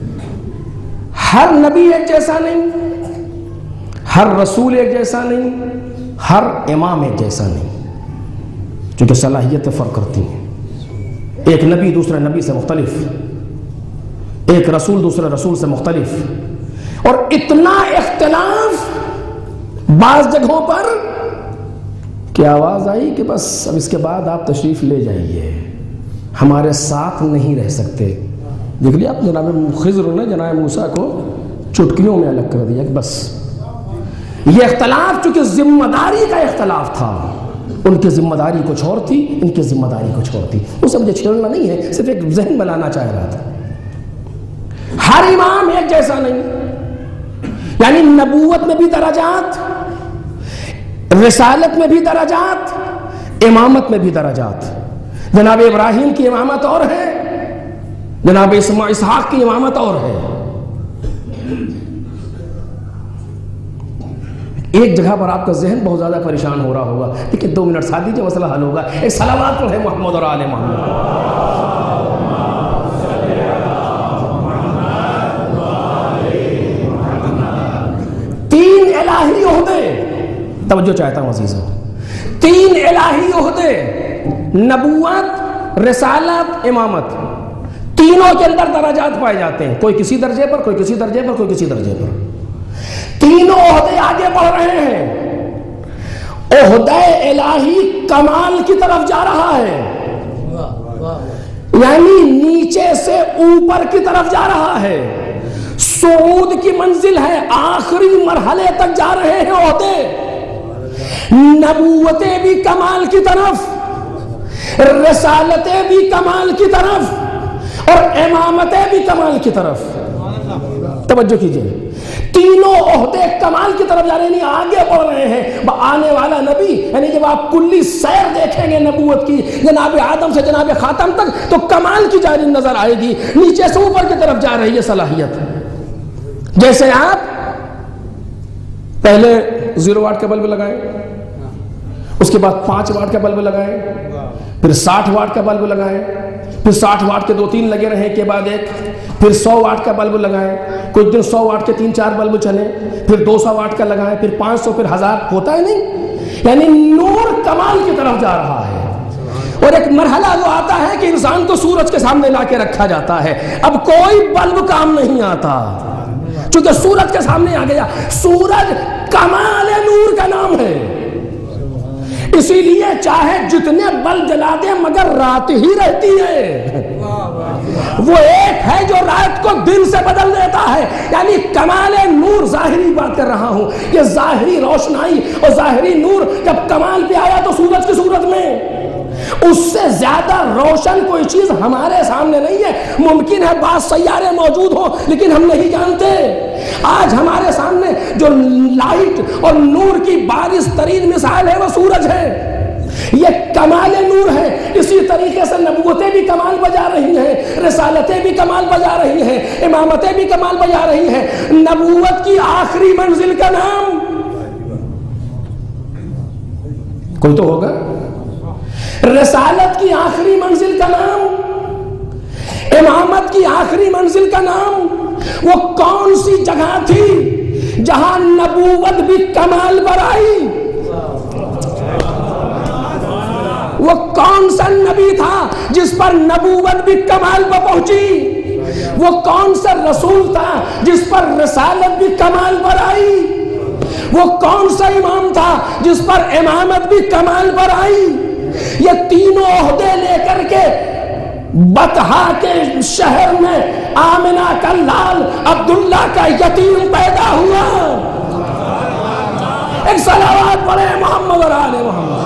ہر نبی ایک جیسا نہیں، ہر رسول ایک جیسا نہیں، ہر امام ایک جیسا نہیں، چونکہ صلاحیتیں فرق کرتی ہیں۔ ایک نبی دوسرے نبی سے مختلف، ایک رسول دوسرے رسول سے مختلف، اور اتنا اختلاف بعض جگہوں پر کہ آواز آئی کہ بس اب اس کے بعد آپ تشریف لے جائیے، ہمارے ساتھ نہیں رہ سکتے۔ دیکھ لیا آپ، جناب خضر نے جناب موسیٰ کو چٹکیوں میں الگ کر دیا کہ بس یہ اختلاف چونکہ ذمہ داری کا اختلاف تھا، ان کی ذمہ داری کچھ اور تھی، ان کی ذمہ داری کچھ اور تھی، اسے مجھے چھیڑنا نہیں ہے، صرف ایک ذہن بنانا چاہ رہا تھا۔ ہر امام ایک جیسا نہیں، یعنی نبوت میں بھی درجات، رسالت میں بھی درجات، امامت میں بھی درجات۔ جناب ابراہیم کی امامت اور ہے، جناب اسحاق کی امامت اور ہے۔ ایک جگہ پر آپ کا ذہن بہت زیادہ پریشان ہو رہا ہوگا، لیکن دو منٹ ساتھ دیجیے، مسئلہ حل ہوگا۔ ایک صلوات پڑھے محمد اور آل محمد۔ تین الہی عہدے، توجہ چاہتا ہوں عزیزو، تین الہی عہدے، نبوت، رسالت، امامت، تینوں کے اندر درجات پائے جاتے ہیں، کوئی کسی درجے پر، کوئی کسی درجے پر، کوئی کسی درجے پر۔ تینوں عہدے آگے بڑھ رہے ہیں، عہدہ الہی کمال کی طرف جا رہا ہے، یعنی نیچے سے اوپر کی طرف جا رہا ہے، صعود کی منزل ہے، آخری مرحلے تک جا رہے ہیں عہدے، نبوتیں بھی کمال کی طرف، رسالتیں بھی کمال کی طرف، اور امامتیں بھی کمال کی طرف۔ توجہ کیجئے، تینوں عہدے کمال کی طرف جا رہے ہیں، آگے بڑھ رہے ہیں۔ آنے والا نبی، یعنی جب آپ کلی سیر دیکھیں گے نبوت کی، جناب آدم سے جناب خاتم تک، تو کمال کی جاری نظر آئے گی، نیچے سے اوپر کی طرف جا رہی ہے صلاحیت۔ جیسے آپ پہلے زیرو واٹ کا بلب لگائیں، اس کے بعد پانچ واٹ کا بلب لگائیں، پھر ساٹھ واٹ کا بلب لگائیں، پھر ساٹھ واٹ کے دو تین لگے رہیں کے بعد ایک، پھر سو واٹ کا بلب لگائیں، کچھ دن سو واٹ کے تین چار بلب چلیں، پھر دو سو واٹ کا لگائیں، پھر پانچ سو، پھر ہزار، ہوتا ہے نہیں؟ یعنی نور کمال کی طرف جا رہا ہے۔ اور ایک مرحلہ وہ آتا ہے کہ انسان کو سورج کے سامنے لا کے رکھا جاتا ہے، اب کوئی بلب کام نہیں آتا، چونکہ سورج کے سامنے آ گیا۔ سورج کمال نور کا نام ہے، اسی لیے چاہے جتنے بلب جلا دیں مگر رات ہی رہتی ہے۔ وہ ایک ہے جو رات کو دن سے بدل دیتا ہے، یعنی کمال نور۔ ظاہری بات کر رہا ہوں، یہ ظاہری روشنائی اور ظاہری نور جب کمال پہ آیا تو سورج کی صورت میں اس سے زیادہ روشن کوئی چیز ہمارے سامنے نہیں ہے۔ ممکن ہے بعض سیارے موجود ہوں لیکن ہم نہیں جانتے۔ آج ہمارے سامنے جو لائٹ اور نور کی بارش ترین مثال ہے وہ سورج ہے، یہ کمال نور ہے۔ اسی طریقے سے نبوتیں بھی کمال بجا رہی ہیں، رسالتیں بھی کمال بجا رہی ہیں، امامتیں بھی کمال بجا رہی ہیں۔ نبوت کی آخری منزل کا نام کوئی تو ہوگا، رسالت کی آخری منزل کا نام، امامت کی آخری منزل کا نام۔ وہ کون سی جگہ تھی جہاں نبوت بھی کمال پر آئی؟ وہ کون سا نبی تھا جس پر نبوت بھی کمال پر پہنچی؟ وہ کون سا رسول تھا جس پر رسالت بھی کمال پر آئی؟ وہ کون سا امام تھا جس پر امامت بھی کمال پر آئی؟ یہ تینوں عہدے لے کر کے بطحا کے شہر میں آمنہ کا لال عبداللہ کا یتیم پیدا ہوا۔ ایک صلوات پڑھے محمد اور آل محمد۔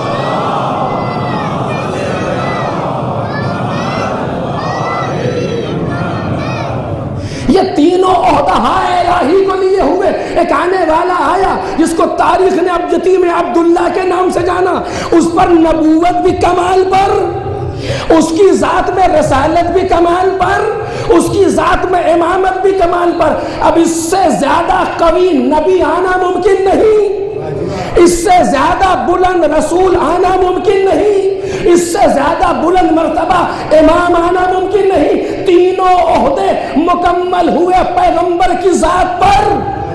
یہ تینوں عہدہائے الہی کو لیے ہوئے ایک آنے والا آیا جس کو تاریخ نے اب یتیم عبداللہ کے نام سے جانا۔ اس پر نبوت بھی کمال پر، اس کی ذات میں رسالت بھی کمال پر، اس کی ذات میں امامت بھی کمال پر۔ اب اس سے زیادہ قوی نبی آنا ممکن نہیں، اس سے زیادہ بلند رسول آنا ممکن نہیں، اس سے زیادہ بلند مرتبہ امام آنا ممکن نہیں۔ تینوں عہدے مکمل ہوئے پیغمبر کی ذات پر،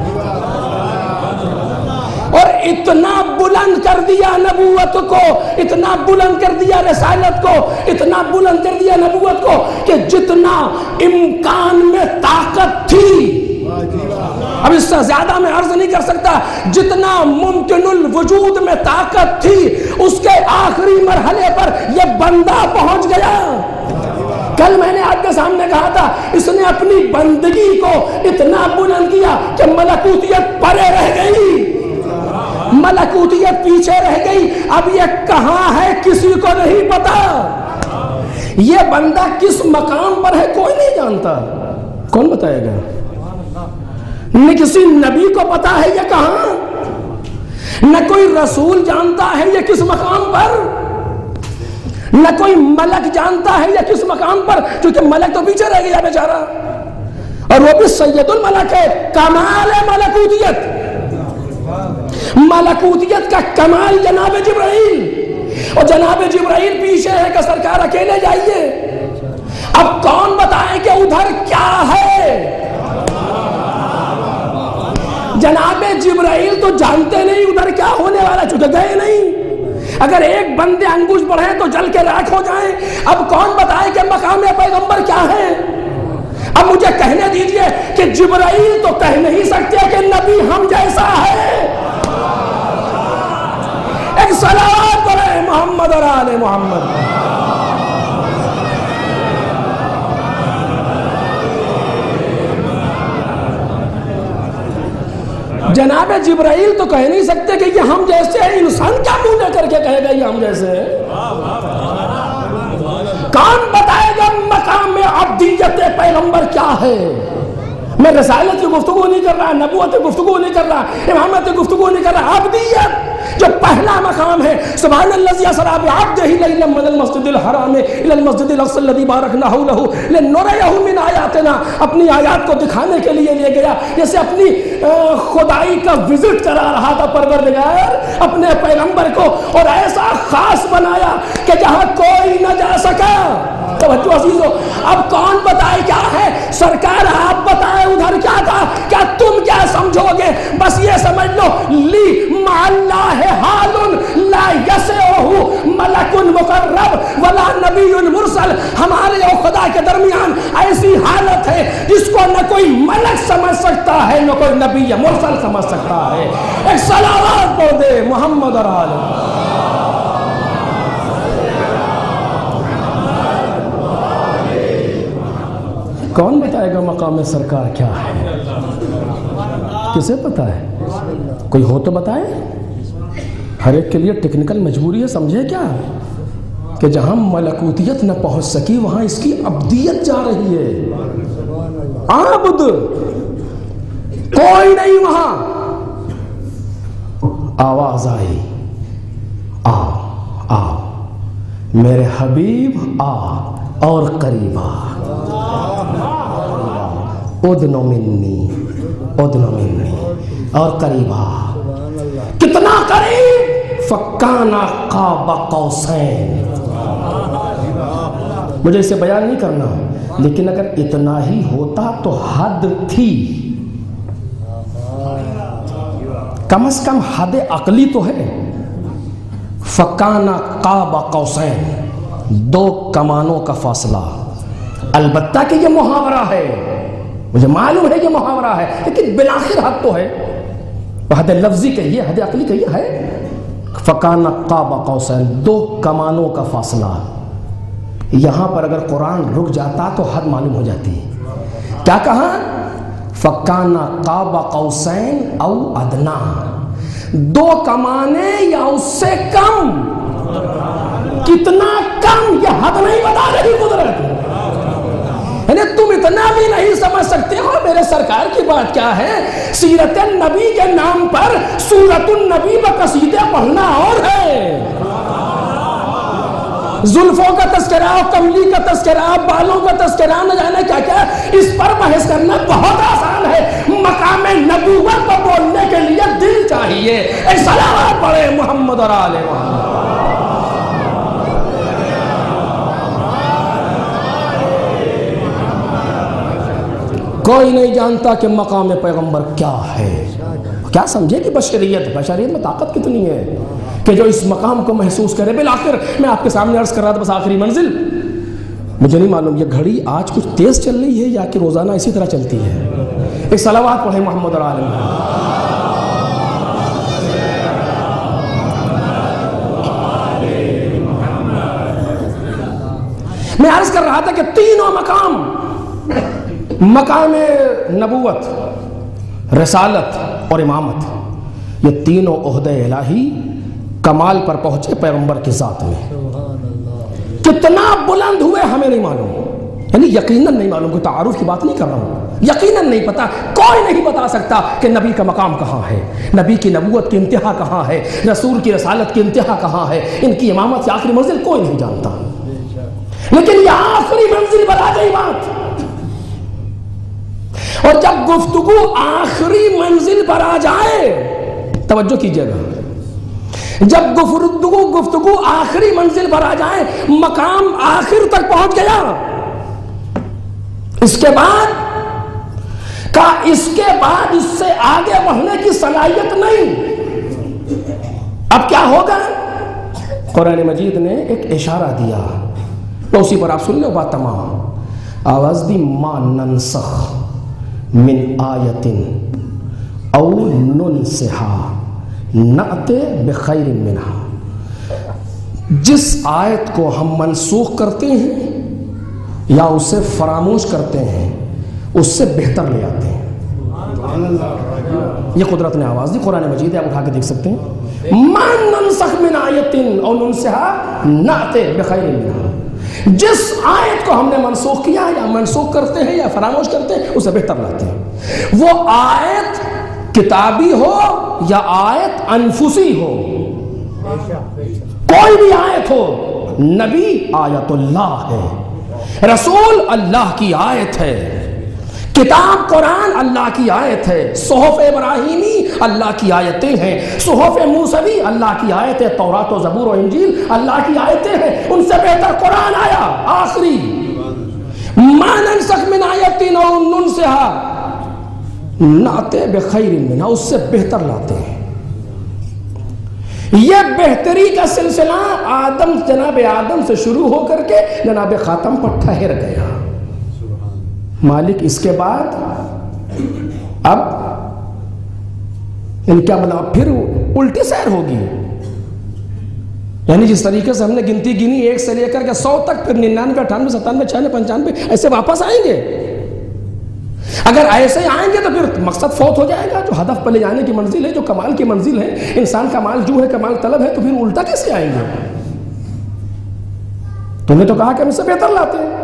اور اتنا بلند کر دیا نبوت کو، اتنا بلند کر دیا رسالت کو، اتنا بلند کر دیا نبوت کو کہ جتنا امکان میں طاقت تھی، اب اس سے زیادہ میں عرض نہیں کر سکتا، جتنا ممکن الوجود میں طاقت تھی اس کے آخری مرحلے پر یہ بندہ پہنچ گیا۔ کل میں نے آپ کے سامنے کہا تھا، اس نے اپنی بندگی کو اتنا بلند کیا کہ ملکوتیت پرے رہ گئی، ملکوتیت پیچھے رہ گئی۔ اب یہ کہاں ہے کسی کو نہیں پتا، یہ بندہ کس مقام پر ہے کوئی نہیں جانتا۔ کون بتائے گا؟ نہ کسی نبی کو پتا ہے یہ کہاں، نہ کوئی رسول جانتا ہے یہ کس مقام پر، نہ کوئی ملک جانتا ہے یہ کس مقام پر، کیونکہ ملک تو پیچھے رہ گیا بیچارہ، اور وہ بھی سید الملک ہے۔ کمال ملکوتیت، ملکوتیت کا کمال جناب جبرائیل، اور جناب جبرائیل پیچھے ہے کہ سرکار اکیلے جائیے۔ اب کون بتائے کہ ادھر کیا ہے؟ جناب جبرائیل تو جانتے نہیں ادھر کیا ہونے والا، چونکہ گئے نہیں۔ اگر ایک بندے انگوش بڑھیں تو جل کے راکھ ہو جائیں۔ اب کون بتائے کہ مقام پیغمبر کیا ہے؟ اب مجھے کہنے دیجئے کہ جبرائیل تو کہہ نہیں سکتے کہ نبی ہم جیسا ہے۔ ایک صلوات پڑھے محمد اور آل محمد۔ جناب جبرائیل تو کہہ نہیں سکتے کہ یہ ہم جیسے ہیں، انسان کیا منہ لے کر کے کہے گا یہ ہم جیسے ہیں؟ کون بتائے گا مقام عبدیت پیغمبر کیا ہے؟ میں رسالت کی گفتگو نہیں کر رہا، نبوت کی گفتگو نہیں کر رہا، امامت کی گفتگو نہیں کر رہا، عبدیت جو پہلا مقام ہے۔ سبحان الذی اسری بعبدہ لیلا من المسجد الحرام الی المسجد الاقصی الذی بارکنا حولہ لنریہ من آیاتنا، اپنی آیات کو دکھانے کے لیے لے گیا، جیسے اپنی خدائی کا وزٹ کرا رہا تھا پروردگار اپنے پیغمبر کو، اور ایسا خاص بنایا کہ جہاں کوئی نہ جا سکا۔ توجہ عزیزو، اب کون بتائے کیا ہے؟ سرکار آپ بتائے ادھر کیا تھا؟ کیا تم کیا سمجھو گے؟ بس یہ سمجھ لو، لی مع اللہ حال لا یسعہ ملک مقرب ولا نبی مرسل، ہمارے اور خدا کے درمیان ایسی حالت ہے جس کو نہ کوئی ملک سمجھ سکتا ہے نہ کوئی نبی مرسل سمجھ سکتا ہے۔ ایک صلوات پڑھ دے محمد اور آل کون بتائے گا مقام سرکار کیا ہے؟ کسے پتا ہے؟ کوئی ہو تو بتائے۔ ہر ایک کے لیے ٹیکنیکل مجبوری ہے، سمجھے کیا کہ جہاں ملکوتیت نہ پہنچ سکی وہاں اس کی عبدیت جا رہی ہے۔ عبد کوئی نہیں وہاں۔ آواز آئی، آ آ میرے حبیب آ اور قریب آ، ادنو منی ادنو منی اور قریب آ۔ کتنا قریب؟ فکانا قاب قوسین۔ مجھے اسے بیان نہیں کرنا، لیکن اگر اتنا ہی ہوتا تو حد تھی، کم از کم حد عقلی تو ہے۔ فکانا قاب قوسین، دو کمانوں کا فاصلہ۔ البتہ کہ یہ محاورہ ہے، مجھے معلوم ہے یہ محاورہ ہے، لیکن بالآخر حد تو ہے، حد لفظی کہیے حد عقلی کہیے ہے۔ فکانا قاب قوسین، دو کمانوں کا فاصلہ۔ یہاں پر اگر قرآن رک جاتا تو حد معلوم ہو جاتی۔ کیا کہا؟ فکانا قاب قوسین او ادنا، دو کمانے یا اس سے کم۔ کتنا کم یہ حد نہیں بتا رہی قدرت، یعنی تم اتنا بھی نہیں سمجھ سکتے ہو۔ میرے سرکار کی بات کیا ہے؟ سیرت النبی کے نام پر سورت النبی میں قصیدے پڑھنا اور ہے، زلفوں کا تذکرہ، کملی کا تذکرہ، بالوں کا تذکرہ، نہ جانے کیا کیا، اس پر بحث کرنا بہت آسان ہے۔ مقام نبوت کو بولنے کے لیے دل چاہیے۔ ایک صلوات پڑھے محمد اور آل محمد۔ کوئی نہیں جانتا کہ مقام پیغمبر کیا ہے۔ کیا سمجھے کہ بشریت بشریت میں طاقت کتنی ہے کہ جو اس مقام کو محسوس کرے۔ بالآخر میں آپ کے سامنے عرض کر رہا تھا، بس آخری منزل مجھے نہیں معلوم یہ گھڑی آج کچھ تیز چل رہی ہے یا کہ روزانہ اسی طرح چلتی ہے۔ ایک صلوات پڑھیں محمد اور آل محمد۔ میں عرض کر رہا تھا کہ تینوں مقام، مقام نبوت، رسالت اور امامت، یہ تینوں عہدہ الہی کمال پر پہنچے پیغمبر کی ذات میں۔ کتنا بلند ہوئے ہمیں نہیں معلوم، یعنی یقیناً نہیں معلوم، کوئی تعارف کی بات نہیں کر رہا ہوں، یقیناً نہیں پتا، کوئی نہیں بتا سکتا کہ نبی کا مقام کہاں ہے، نبی کی نبوت کی انتہا کہاں ہے، رسول کی رسالت کی انتہا کہاں ہے، ان کی امامت کی آخری منزل کوئی نہیں جانتا۔ لیکن یہ آخری منزل پر آ گئی بات، اور جب گفتگو آخری منزل پر آ جائے، توجہ کیجئے گا، جب گفتگو گفتگو آخری منزل پر آ جائے، مقام آخر تک پہنچ گیا، اس کے بعد کا اس کے بعد اس سے آگے بڑھنے کی صلاحیت نہیں۔ اب کیا ہوگا؟ قرآن مجید نے ایک اشارہ دیا، تو اسی پر آپ سن لو بات تمام۔ آواز دی ما ننسخ من آیت او ننسہا نأت بخیر منہا، جس آیت کو ہم منسوخ کرتے ہیں یا اسے فراموش کرتے ہیں اس سے بہتر لے آتے ہیں۔ یہ قدرت نے آواز دی، قرآن مجید ہے، آپ اٹھا کے دیکھ سکتے ہیں. ما ننسخ من آیت او ننسها نأتی بخیر منها، جس آیت کو ہم نے منسوخ کیا یا منسوخ کرتے ہیں یا فراموش کرتے ہیں اسے بہتر لاتے ہیں. وہ آیت کتابی ہو یا آیت انفسی ہو، کوئی بھی آیت ہو، نبی آیت اللہ ہے، رسول اللہ کی آیت ہے، کتاب قرآن اللہ کی آیت ہے، صحف ابراہیمی اللہ کی آیتیں ہیں، صحف موسوی اللہ کی آیتیں، تورات و زبور و انجیل اللہ کی آیتیں ہیں، ان سے بہتر قرآن آیا آخری. ما ننسخ من آیت او ننسها نأتی بخیر منها، اس سے بہتر لاتے ہیں. یہ بہتری کا سلسلہ آدم جناب آدم سے شروع ہو کر کے جناب خاتم پر ٹھہر گیا. مالک اس کے بعد اب ان کیا مطلب پھر الٹی سیر ہوگی. یعنی جس طریقے سے ہم نے گنتی گنی ایک سے لے کر کے سو تک، پھر ننانوے اٹھانوے ستانوے چھیانوے پنچانوے ایسے واپس آئیں گے. اگر ایسے آئیں گے تو پھر مقصد فوت ہو جائے گا. جو ہدف پہ لے جانے کی منزل ہے، جو کمال کی منزل ہے، انسان کا مال جو ہے کمال طلب ہے، تو پھر الٹا کیسے آئیں گے؟ تم نے تو کہا کہ ہم اس سے بہتر لاتے ہیں،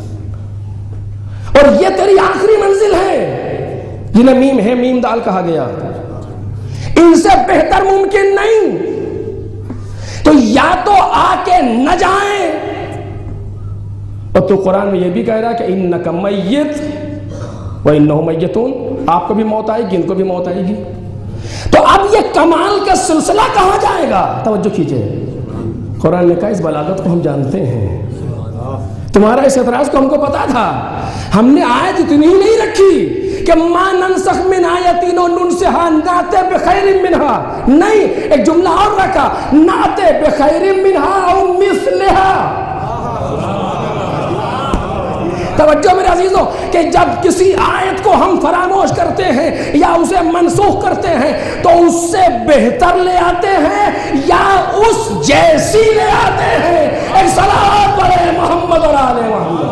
اور یہ تیری آخری منزل ہے جنہیں میم ہے میم دال کہا گیا. ان سے بہتر ممکن نہیں. تو یا تو آ کے نہ جائیں، اور تو قرآن میں یہ بھی کہہ رہا کہ انک میت وَإِنَّهُمْ مَيِّتُونَ، آپ کو بھی موت آئے گی، ان کو بھی موت آئے گی. تو اب یہ کمال کا سلسلہ کہاں جائے گا؟ توجہ کیجئے. قرآن نے کہا اس بلاغت کو ہم جانتے ہیں، تمہارا اس اعتراض کو ہم کو پتا تھا. ہم نے آیت اتنی ہی نہیں رکھی کہ ما ننسخ من آیتین و ننسہا نأتی بخیر منہا، نہیں، ایک جملہ اور رکھا، نأتی بخیر منہا او مثلہا. توجہ میرے عزیزوں، کہ جب کسی آیت کو ہم فراموش کرتے ہیں یا اسے منسوخ کرتے ہیں تو اس سے بہتر لے آتے ہیں یا اس جیسی لے آتے ہیں. ایک صلوات پڑھے محمد اور آل محمد.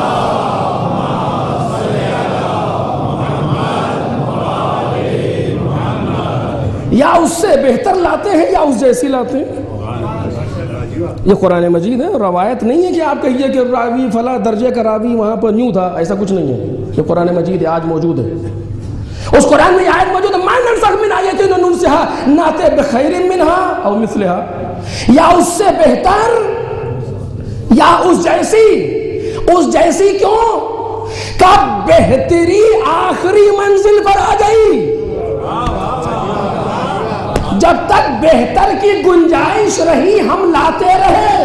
یا اس سے بہتر لاتے ہیں یا اس جیسی لاتے ہیں. یہ قرآن مجید ہے، روایت نہیں ہے کہ آپ کہیے کہ راوی فلاں درجے کا راوی وہاں پر نیوں تھا، ایسا کچھ نہیں ہے. یہ قرآن مجید ہے، آج موجود ہے. اس قرآن میں یہ آیت موجود ہے، ما ننسخ من آیت او ننسہا نأتی بخیر منہا او مثلہا، یا اس سے بہتر یا اس جیسی. اس جیسی کیوں؟ کہ بہتری آخری منزل پر آ گئی. جب تک بہتر کی گنجائش رہی ہم لاتے رہے.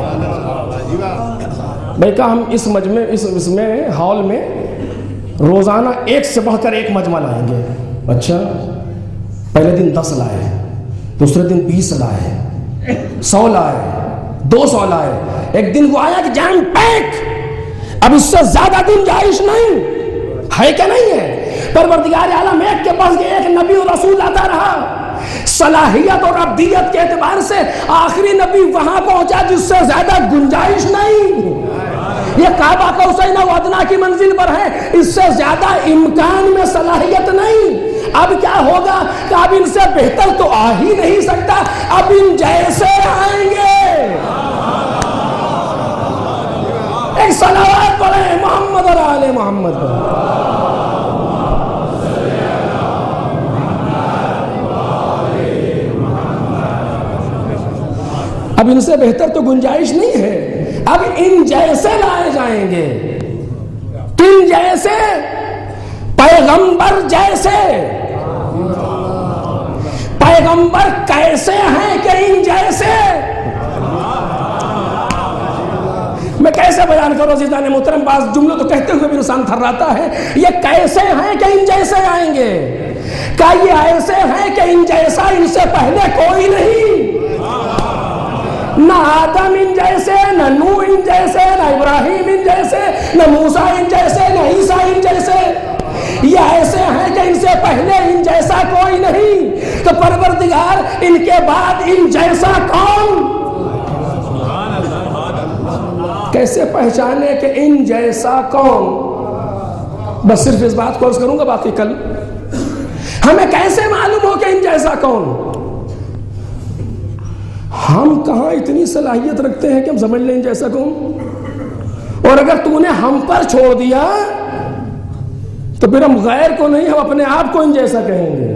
میں کہا ہم اس مجمع اس, اس میں ہال میں روزانہ ایک سے بڑھ کر ایک مجمع لائیں گے. اچھا، پہلے دن دس لائے، دوسرے دن بیس لائے، سو لائے، دو سو لائے. ایک دن وہ آیا کہ جام پیک، اب اس سے زیادہ گنجائش نہیں ہے کہ نہیں ہے. پروردگار عالم ایک کے پاس ایک نبی و رسول آتا رہا. صلاحیت اور ابدیت کے اعتبار سے آخری نبی وہاں پہنچا جس سے زیادہ گنجائش نہیں. یہ کعبہ قوسین و ادنیٰ کی منزل پر ہے، اس سے زیادہ امکان میں صلاحیت نہیں. اب کیا ہوگا کہ اب ان سے بہتر تو آ ہی نہیں سکتا، اب ان جیسے آئیں گے. ایک صلوات پڑھیں محمد اور آل محمد پر. اب ان سے بہتر تو گنجائش نہیں ہے، اب ان جیسے لائے جائیں گے. کن جیسے؟ پیغمبر جیسے. پیغمبر کیسے ہیں کہ ان جیسے؟ میں کیسے بیان کروں عزیزان محترم، بعض جملے تو کہتے ہوئے بھی انسان تھراتا ہے. یہ کیسے ہیں کہ ان جیسے آئیں گے؟ کیا یہ ایسے ہیں کہ ان جیسا ان سے پہلے کوئی نہیں؟ نہ آدم ان جیسے، نہ نوح ان جیسے، نہ ابراہیم ان جیسے، نہ موسیٰ ان جیسے، نہ عیسیٰ ان جیسے. یہ ایسے ہیں کہ ان سے پہلے ان جیسا کوئی نہیں. تو پروردگار ان کے بعد ان جیسا کون؟ کیسے پہچانے کہ ان جیسا کون؟ بس صرف اس بات کو عرض کروں گا، باقی کل ہمیں کیسے معلوم ہو کہ ان جیسا کون؟ ہم کہاں اتنی صلاحیت رکھتے ہیں کہ ہم سمجھ لیں ان جیسا کون؟ اور اگر تو نے ہم پر چھوڑ دیا تو پھر ہم غیر کو نہیں، ہم اپنے آپ کو ان جیسا کہیں گے۔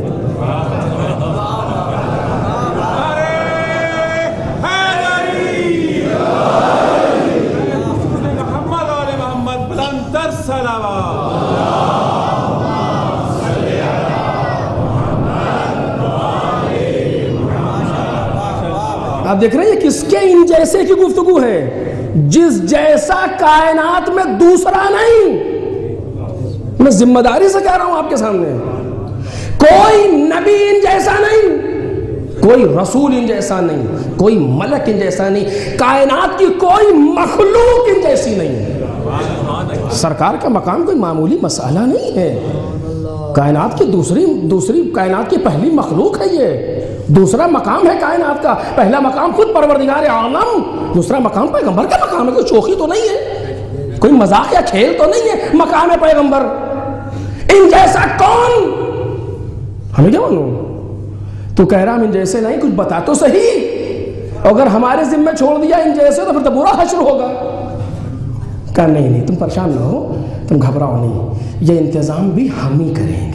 آپ دیکھ رہے ہیں کس کے ان جیسے کی گفتگو ہے؟ جس جیسا کائنات میں دوسرا نہیں۔ میں ذمہ داری سے کہہ رہا ہوں آپ کے سامنے، کوئی نبی ان جیسا نہیں، کوئی رسول ان جیسا نہیں، کوئی ملک ان جیسا نہیں، کائنات کی کوئی مخلوق ان جیسی نہیں۔ سرکار کا مقام کوئی معمولی مسئلہ نہیں ہے، کائنات کی دوسری دوسری کائنات کی پہلی مخلوق ہے، یہ دوسرا مقام ہے کائنات کا۔ پہلا مقام خود پروردگار عالم، دوسرا مقام پیغمبر کا مقام ہے۔ کوئی چوخی تو نہیں ہے، کوئی مذاق یا کھیل تو نہیں ہے، مقام ہے پیغمبر۔ ان جیسا کون؟ ہمیں کیا معلوم؟ تو کہہ رہا ہم ان جیسے نہیں، کچھ بتا تو صحیح۔ اگر ہمارے ذمہ چھوڑ دیا ان جیسے تو پھر تو برا حشر ہوگا۔ کہا نہیں نہیں تم پریشان نہ ہو، تم گھبراؤ نہیں، یہ انتظام بھی ہم ہی کریں گے،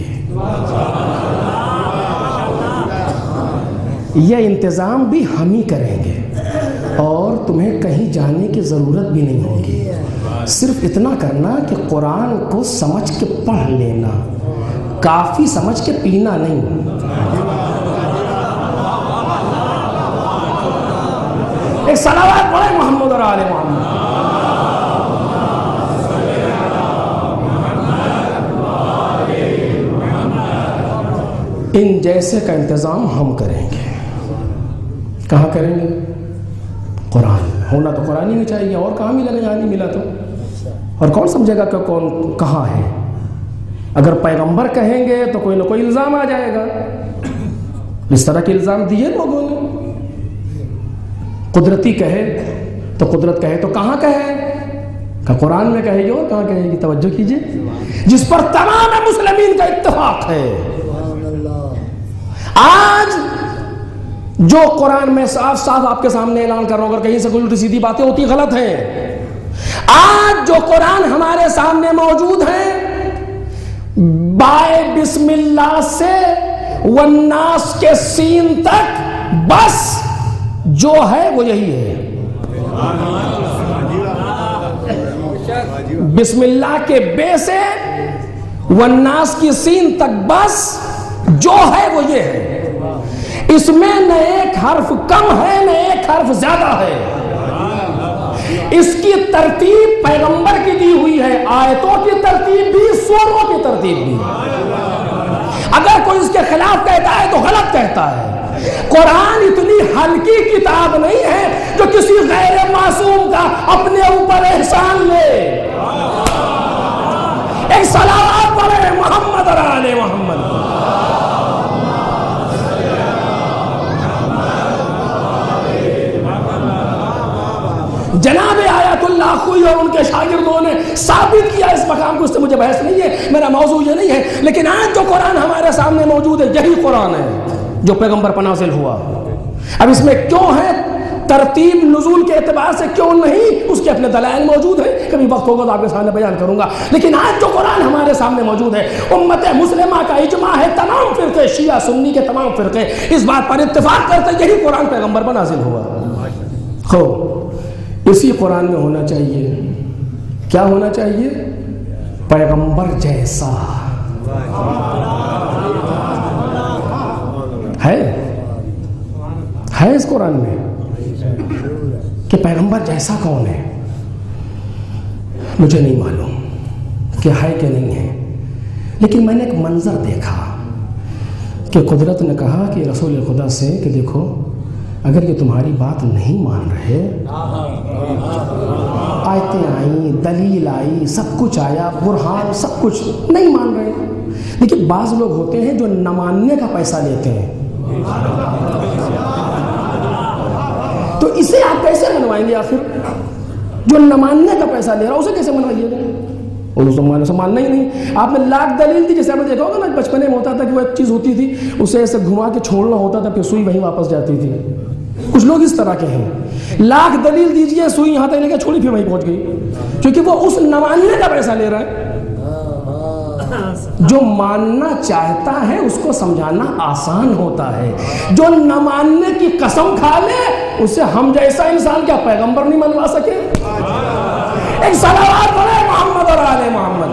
یہ انتظام بھی ہم ہی کریں گے، اور تمہیں کہیں جانے کی ضرورت بھی نہیں ہوگی۔ صرف اتنا کرنا کہ قرآن کو سمجھ کے پڑھ لینا، کافی سمجھ کے پینا نہیں۔ ایک صلوات پڑھیں محمد اور آل محمد۔ ان جیسے کا انتظام ہم کریں گے۔ کہاں کریں گے؟ قرآن ہونا تو قرآن ہی نہیں چاہیے، اور کہاں ملے گا؟ یہاں نہیں ملا تو اور کون سمجھے گا کہ کون کہاں ہے؟ اگر پیغمبر کہیں گے تو کوئی نہ کوئی الزام آ جائے گا۔ اس طرح کے الزام دیے لوگوں نے۔ قدرتی کہے تو قدرت کہے تو کہاں کہے؟ کہ قرآن میں کہے گی اور کہاں کہے گی؟ توجہ کیجئے، جس پر تمام مسلمین کا اتفاق ہے۔ آج جو قرآن میں صاف صاف آپ کے سامنے اعلان کر رہا ہوں، اگر کہیں سے کوئی الٹی سیدھی باتیں ہوتی غلط ہیں، آج جو قرآن ہمارے سامنے موجود ہے، بائے بسم اللہ سے والناس کے سین تک بس جو ہے وہ یہی ہے۔ بسم اللہ کے بے سے والناس کی سین تک بس جو ہے وہ یہ ہے۔ اس میں نہ ایک حرف کم ہے نہ ایک حرف زیادہ ہے۔ اس کی ترتیب پیغمبر کی دی ہوئی ہے، آیتوں کی ترتیب بھی، سوروں کی ترتیب بھی۔ اگر کوئی اس کے خلاف کہتا ہے تو غلط کہتا ہے۔ قرآن اتنی ہلکی کتاب نہیں ہے جو کسی غیر معصوم کا اپنے اوپر احسان لے۔ ایک صلوات پڑھے محمد اور آل محمد۔ جناب آیت اللہ خوئی اور ان کے شاگردوں نے ثابت کیا اس مقام کو، اس سے مجھے بحث نہیں ہے، میرا موضوع یہ نہیں ہے، لیکن آج جو قرآن ہمارے سامنے موجود ہے یہی قرآن ہے جو پیغمبر پر نازل ہوا۔ اب اس میں کیوں ہے ترتیب نزول کے اعتبار سے کیوں نہیں، اس کے اپنے دلائل موجود ہیں، کبھی وقت ہوگا تو آپ کے سامنے بیان کروں گا۔ لیکن آج جو قرآن ہمارے سامنے موجود ہے، امت مسلمہ کا اجماع ہے، تمام فرقے شیعہ سنی کے تمام فرقے اس بات پر اتفاق کرتے یہی قرآن پیغمبر پر نازل ہوا۔ خو اسی قرآن میں ہونا چاہیے، کیا ہونا چاہیے؟ پیغمبر جیسا ہے ہے اس قرآن میں کہ پیغمبر جیسا کون ہے؟ مجھے نہیں معلوم کہ ہے کہ نہیں ہے، لیکن میں نے ایک منظر دیکھا کہ قدرت نے کہا کہ رسول خدا سے کہ دیکھو اگر یہ تمہاری بات نہیں مان رہے، آیتیں آئیں، دلیل آئی، سب کچھ آیا، برہان، سب کچھ نہیں مان رہے، لیکن بعض لوگ ہوتے ہیں جو نہ ماننے کا پیسہ لیتے ہیں، تو اسے آپ کیسے منوائیں گے؟ آخر جو نہ ماننے کا پیسہ لے رہا اسے کیسے منوائیے گا؟ ان کو ماننا ماننا ہی نہیں. آپ نے لاکھ دلیل دی، جیسے آپ نے دیکھا ہوگا نا بچپنے میں ہوتا تھا کہ وہ ایک چیز ہوتی تھی اسے ایسے گھما کے چھوڑنا ہوتا تھا، پھر سوئی وہیں واپس جاتی تھی. کچھ لوگ اس طرح کے ہیں، لاکھ دلیل دیجئے سوئی یہاں تک لے کے چھوڑی پھر وہیں پہنچ گئی، کیونکہ وہ اس نہ ماننے کا پیسہ لے رہا ہے. جو ماننا چاہتا ہے اس کو سمجھانا آسان ہوتا ہے، جو نہ ماننے کی قسم کھا لے اسے ہم جیسا انسان کیا پیغمبر نہیں منوا سکے؟ ایک صلوات پڑھے محمد اور آل محمد.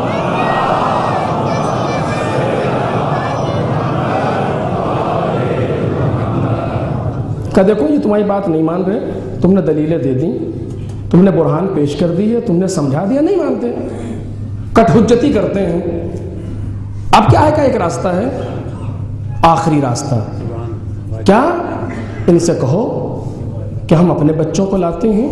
کہ دیکھو یہ تمہاری بات نہیں مان رہے، تم نے دلیلیں دے دی، تم نے برہان پیش کر دی ہے، تم نے سمجھا دیا، نہیں مانتے، کٹ حجتی کرتے ہیں. اب کیا ہے کہ ایک راستہ ہے، آخری راستہ کیا؟ ان سے کہو کہ ہم اپنے بچوں کو لاتے ہیں.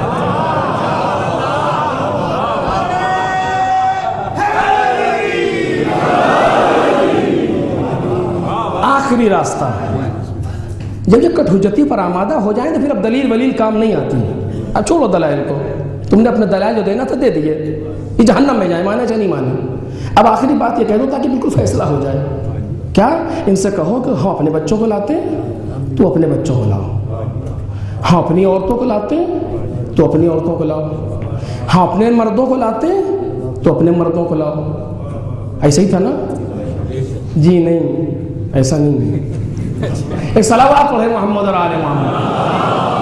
آخری راستہ. جب یہ کٹ حجتی پر آمادہ ہو جائیں تو پھر اب دلیل ولیل کام نہیں آتی. اب چھوڑو دلائل کو، تم نے اپنے دلائل جو دینا تھا دے دیے، یہ جہنم میں جائے، مانے چاہے نہیں مانے. اب آخری بات یہ کہہ دو تاکہ بالکل فیصلہ ہو جائے. کیا؟ ان سے کہو کہ ہم اپنے بچوں کو لاتے ہیں تو اپنے بچوں کو لاؤ، ہم اپنی عورتوں کو لاتے ہیں تو اپنی عورتوں کو لاؤ، ہم اپنے مردوں کو لاتے ہیں تو اپنے مردوں کو لاؤ. ایسا ہی تھا نا؟ جی نہیں، ایسا نہیں. ایک صلوات پڑھے محمد اور آل محمد.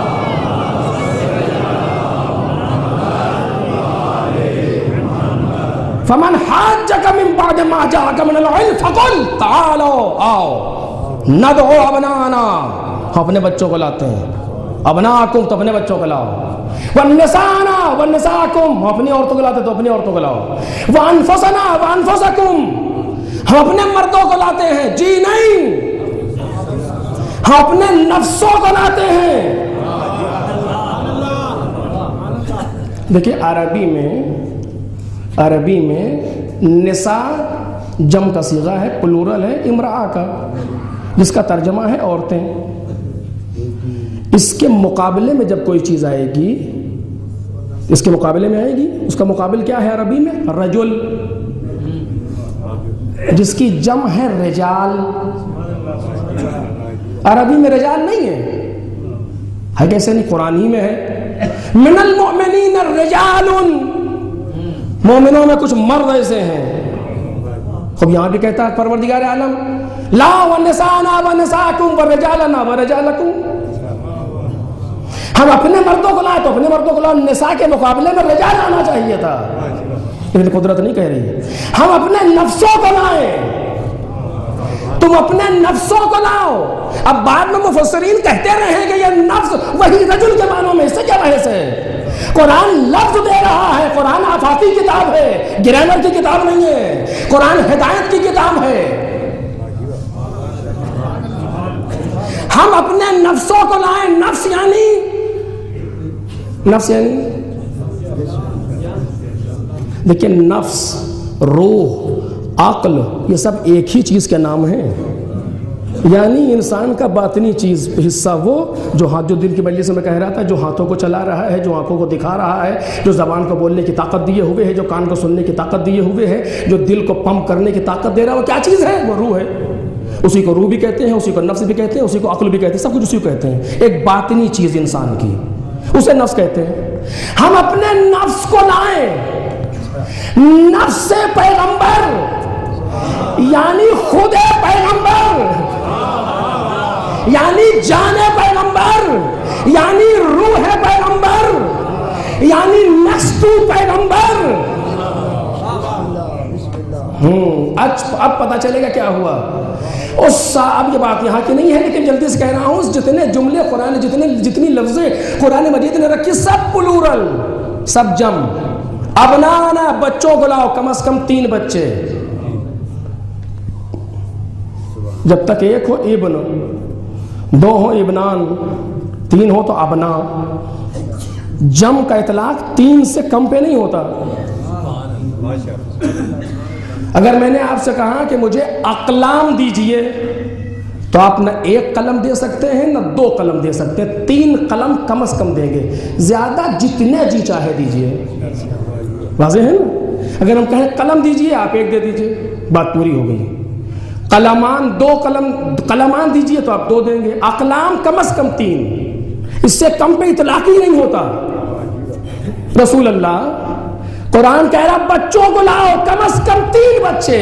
فمن حاجك من بعد ما جاءك من العلم فقل تعالوا آؤ ندعو ابنانا. ہم اپنے بچوں کو لاتے ہیں، ابناکم تو اپنے بچوں کو لاؤ، والنسانا والنساکم ہم اپنی عورتوں کو لاتے تو اپنی عورتوں کو لاؤ، وانفسنا وانفسکم ہم اپنے مردوں کو لاتے ہیں. جی نہیں، ہم اپنے نفسوں کو لاتے ہیں. دیکھیں عربی میں عربی میں نساء جم کا صیغہ ہے، پلورل ہے امرأہ کا، جس کا ترجمہ ہے عورتیں. اس کے مقابلے میں جب کوئی چیز آئے گی، اس کے مقابلے میں آئے گی، اس کا مقابل کیا ہے عربی میں؟ رجل، جس کی جم ہے رجال. عربی میں رجال نہیں ہے، ہے کیسے نہیں؟ قرآن ہی میں ہے، من المؤمنین رجال، مومنوں میں کچھ مرد ایسے ہیں. خب یہاں بھی کہتا ہے پروردگار عالم لا ونسانا ونساکم ورجالنا ورجالکم، ہم اپنے مردوں کو لائے تو اپنے مردوں کو لاؤ. نساء کے مقابلے میں رجال آنا چاہیے تھا، لیکن قدرت نہیں کہہ رہی. ہم اپنے نفسوں کو لائیں، تم اپنے نفسوں کو لاؤ. اب بعد میں مفسرین کہتے رہے ہیں کہ یہ نفس وہی رجل کے معنوں میں، اس سے کیا بحث ہے؟ قرآن لفظ دے رہا ہے، قرآن آفاقی کتاب ہے، گرامر کی کتاب نہیں ہے، قرآن ہدایت کی کتاب ہے. ہم اپنے نفسوں کو لائیں. نفس یعنی نفس یعنی دیکھیں، نفس، روح، عقل، یہ سب ایک ہی چیز کے نام ہیں. یعنی انسان کا باطنی چیز حصہ وہ جو ہاتھ، جو دل کی مجلس میں کہہ رہا تھا، جو ہاتھوں کو چلا رہا ہے، جو آنکھوں کو دکھا رہا ہے، جو زبان کو بولنے کی طاقت دیے ہوئے ہے، جو کان کو سننے کی طاقت دیے ہوئے ہے، جو دل کو پمپ کرنے کی طاقت دے رہا ہے، وہ کیا چیز ہے؟ وہ روح ہے. اسی کو روح بھی کہتے ہیں، اسی کو نفس بھی کہتے ہیں، اسی کو عقل بھی کہتے ہیں، سب کچھ اسی کو کہتے ہیں. ایک باطنی چیز انسان کی، اسے نفس کہتے ہیں. ہم اپنے نفس کو لائیں. نفس سے پیغمبر یعنی خود پیغمبر، یعنی جان پیغمبر، یعنی روح پیغمبر، یعنی نفس پیغمبر. ہوں اب پتا چلے گا کیا ہوا. اس اب یہ بات یہاں کی نہیں ہے، لیکن جلدی سے کہہ رہا ہوں، جتنے جملے قرآن، جتنے جتنی لفظیں قرآن مجید نے رکھی، سب پلورل، سب جم. ابنانا بچوں کو لاؤ، کم از کم تین بچے. جب تک ایک ہو ابن، دو ہو ابنان، تین ہو تو ابنا. جم کا اطلاق تین سے کم پہ نہیں ہوتا. اگر میں نے آپ سے کہا کہ مجھے اقلام دیجئے تو آپ نہ ایک قلم دے سکتے ہیں نہ دو قلم دے سکتے ہیں، تین قلم کم از کم دیں گے، زیادہ جتنے جی چاہے دیجئے. واضح ہے نا؟ اگر ہم کہیں قلم دیجئے آپ ایک دے دیجئے، بات پوری ہو گئی. قلمان دو قلم قلمان دیجئے تو آپ دو دیں گے. اقلام کم از کم تین، اس سے کم پہ اطلاق ہی نہیں ہوتا. رسول اللہ قرآن کہہ رہا بچوں کو لاؤ، کم از کم تین بچے.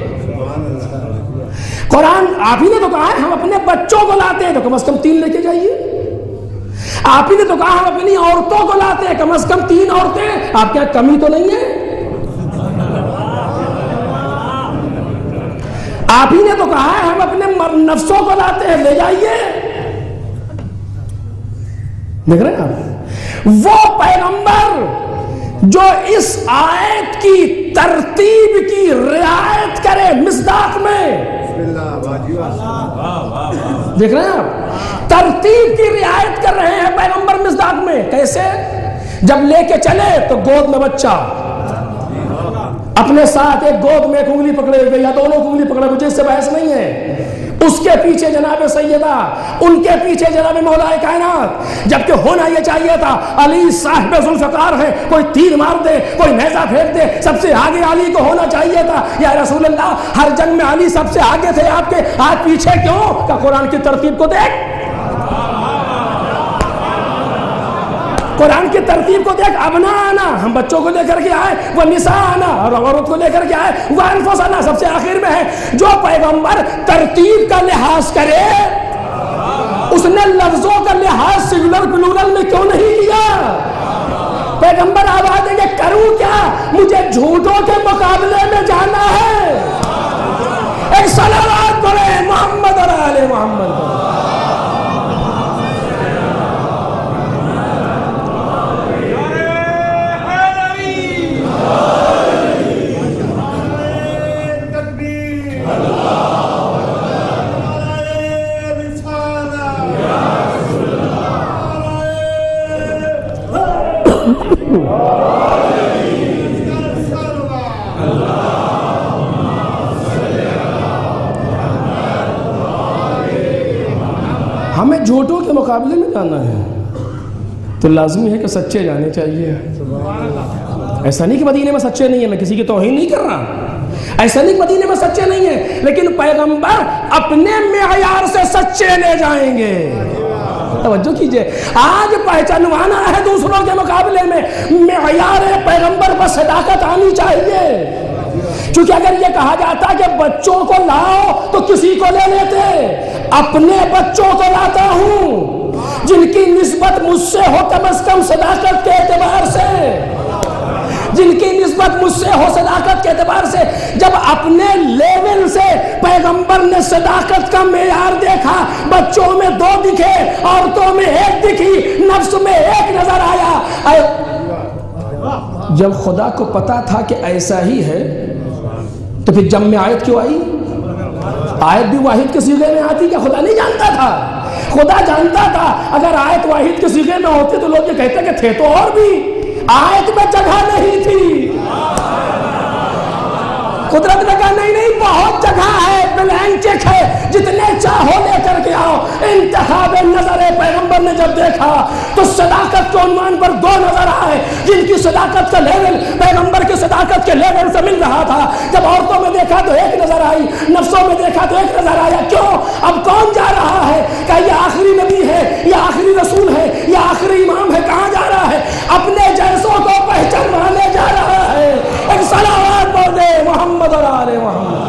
قرآن آپ ہی نے تو کہا ہے ہم اپنے بچوں کو لاتے ہیں تو کم از کم تین لے کے جائیے. آپ ہی نے تو کہا ہم اپنی عورتوں کو لاتے ہیں، کم از کم تین عورتیں. آپ کیا کمی تو نہیں ہے؟ آپ ہی نے تو کہا ہے ہم اپنے نفسوں کو لاتے ہیں، لے جائیے. دیکھ رہے ہیں آپ، وہ پیغمبر جو اس آیت کی ترتیب کی رعایت کرے مصداق میں. دیکھ رہے ہیں آپ، ترتیب کی رعایت کر رہے ہیں پیغمبر مصداق میں. کیسے؟ جب لے کے چلے تو گود میں بچہ، اپنے ساتھ ایک گود میں ایک انگلی پکڑے ہوئے یا دونوں انگلی پکڑے ہوئے، جس سے بحث نہیں ہے. اس کے پیچھے جناب سیدہ، ان کے پیچھے جناب مولا کائنات. جبکہ ہونا یہ چاہیے تھا علی صاحب ذوالفقار ہے، کوئی تیر مار دے، کوئی نیزہ پھینک دے، سب سے آگے علی کو ہونا چاہیے تھا. یا رسول اللہ ہر جنگ میں علی سب سے آگے تھے، آپ کے ہاتھ پیچھے کیوں؟ کہ قرآن کی ترتیب کو دیکھ، قرآن کی ترتیب کو دیکھ. ابنا آنا ہم بچوں کو لے کر کے آئے، وہ نساء آنا اور عورت کو لے کر کے آئے، وہ انفس آنا سب سے آخر میں ہے. جو پیغمبر ترتیب کا لحاظ کرے اس نے لفظوں کا لحاظ سنگولر پلورل میں کیوں نہیں لیا؟ پیغمبر آواز دیں گے کروں کیا، مجھے جھوٹوں کے مقابلے میں جانا ہے. ایک صلوات پڑھیں محمد اور آل محمد. ہمیں جھوٹوں کے مقابلے میں جانا ہے تو لازمی ہے کہ سچے جانے چاہیے. ایسا نہیں کہ مدینے میں سچے نہیں ہیں، میں کسی کی توہین نہیں کر رہا، ایسا نہیں کہ مدینے میں سچے نہیں ہیں، لیکن پیغمبر اپنے معیار سے سچے لے جائیں گے. توجہ کیجئے، آج پہچانوانا ہے دوسروں کے مقابلے میں، معیار پیغمبر پر صداقت آنی چاہیے. چونکہ اگر یہ کہا جاتا کہ بچوں کو لاؤ تو کسی کو لے لیتے، اپنے بچوں کو لاتا ہوں جن کی نسبت مجھ سے ہو کم از کم صداقت کے اعتبار سے، جن کی نسبت مجھ سے ہو صداقت کے اعتبار سے. جب اپنے لیول سے پیغمبر نے صداقت کا معیار دیکھا، بچوں میں دو دکھے، عورتوں میں ایک دکھی، نفس میں ایک نظر آیا. جب خدا کو پتا تھا کہ ایسا ہی ہے تو پھر جب میں آیت کیوں آئی؟ آیت بھی واحد کے صیغے میں آتی کیا خدا نہیں جانتا تھا؟ خدا جانتا تھا. اگر آیت واحد کے صیغے میں ہوتی تو لوگ یہ کہتے کہ تھے تو اور بھی، آیت میں جگہ نہیں تھی. قدرت نے کہا نہیں نہیں بہت جگہ ہے، بلینک چیک ہے، جتنے چاہو لے کر کے آؤ. انتخاب نظر پیغمبر نے جب دیکھا تو صداقت کے عنوان پر دو نظر آئے جن کی صداقت کا لیول پیغمبر کی صداقت کے لیول سے مل رہا تھا. جب عورتوں میں دیکھا تو ایک نظر آئی، نفسوں میں دیکھا تو ایک نظر آیا. کیوں؟ اب کون جا رہا ہے؟ کہ یہ آخری نبی ہے، یہ آخری رسول ہے، یہ آخری امام ہے؟ کہاں جا رہا ہے؟ اپنے جیسوں کو پہچانوانے جا رہا ہے. ایک صلوات پڑھ دے محمد اور آل محمد.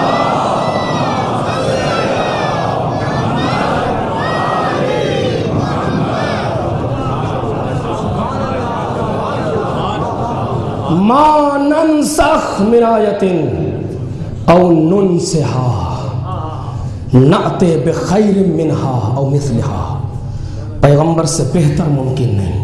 ما ننسخ من آیت او ننسها نأتی بخیر منها او مثلها. پیغمبر سے بہتر ممکن نہیں.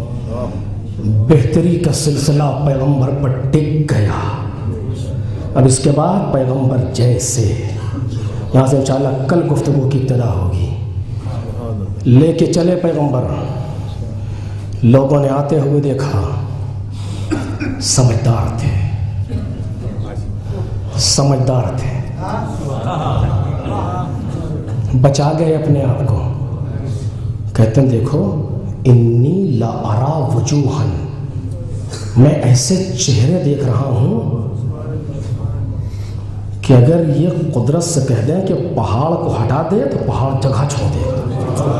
بہتری کا سلسلہ پیغمبر پر ٹک گیا. اب اس کے بعد پیغمبر جیسے، یہاں سے انشاءاللہ کل گفتگو کی ابتدا ہوگی. لے کے چلے پیغمبر، لوگوں نے آتے ہوئے دیکھا، سمجھدار تھے، سمجھدار تھے، بچا گئے اپنے آپ کو. کہتے ہیں دیکھو انی لا ارا وجوہن میں ایسے چہرے دیکھ رہا ہوں کہ اگر یہ قدرت سے کہہ دیں کہ پہاڑ کو ہٹا دے تو پہاڑ جگہ چھوڑ دے گا۔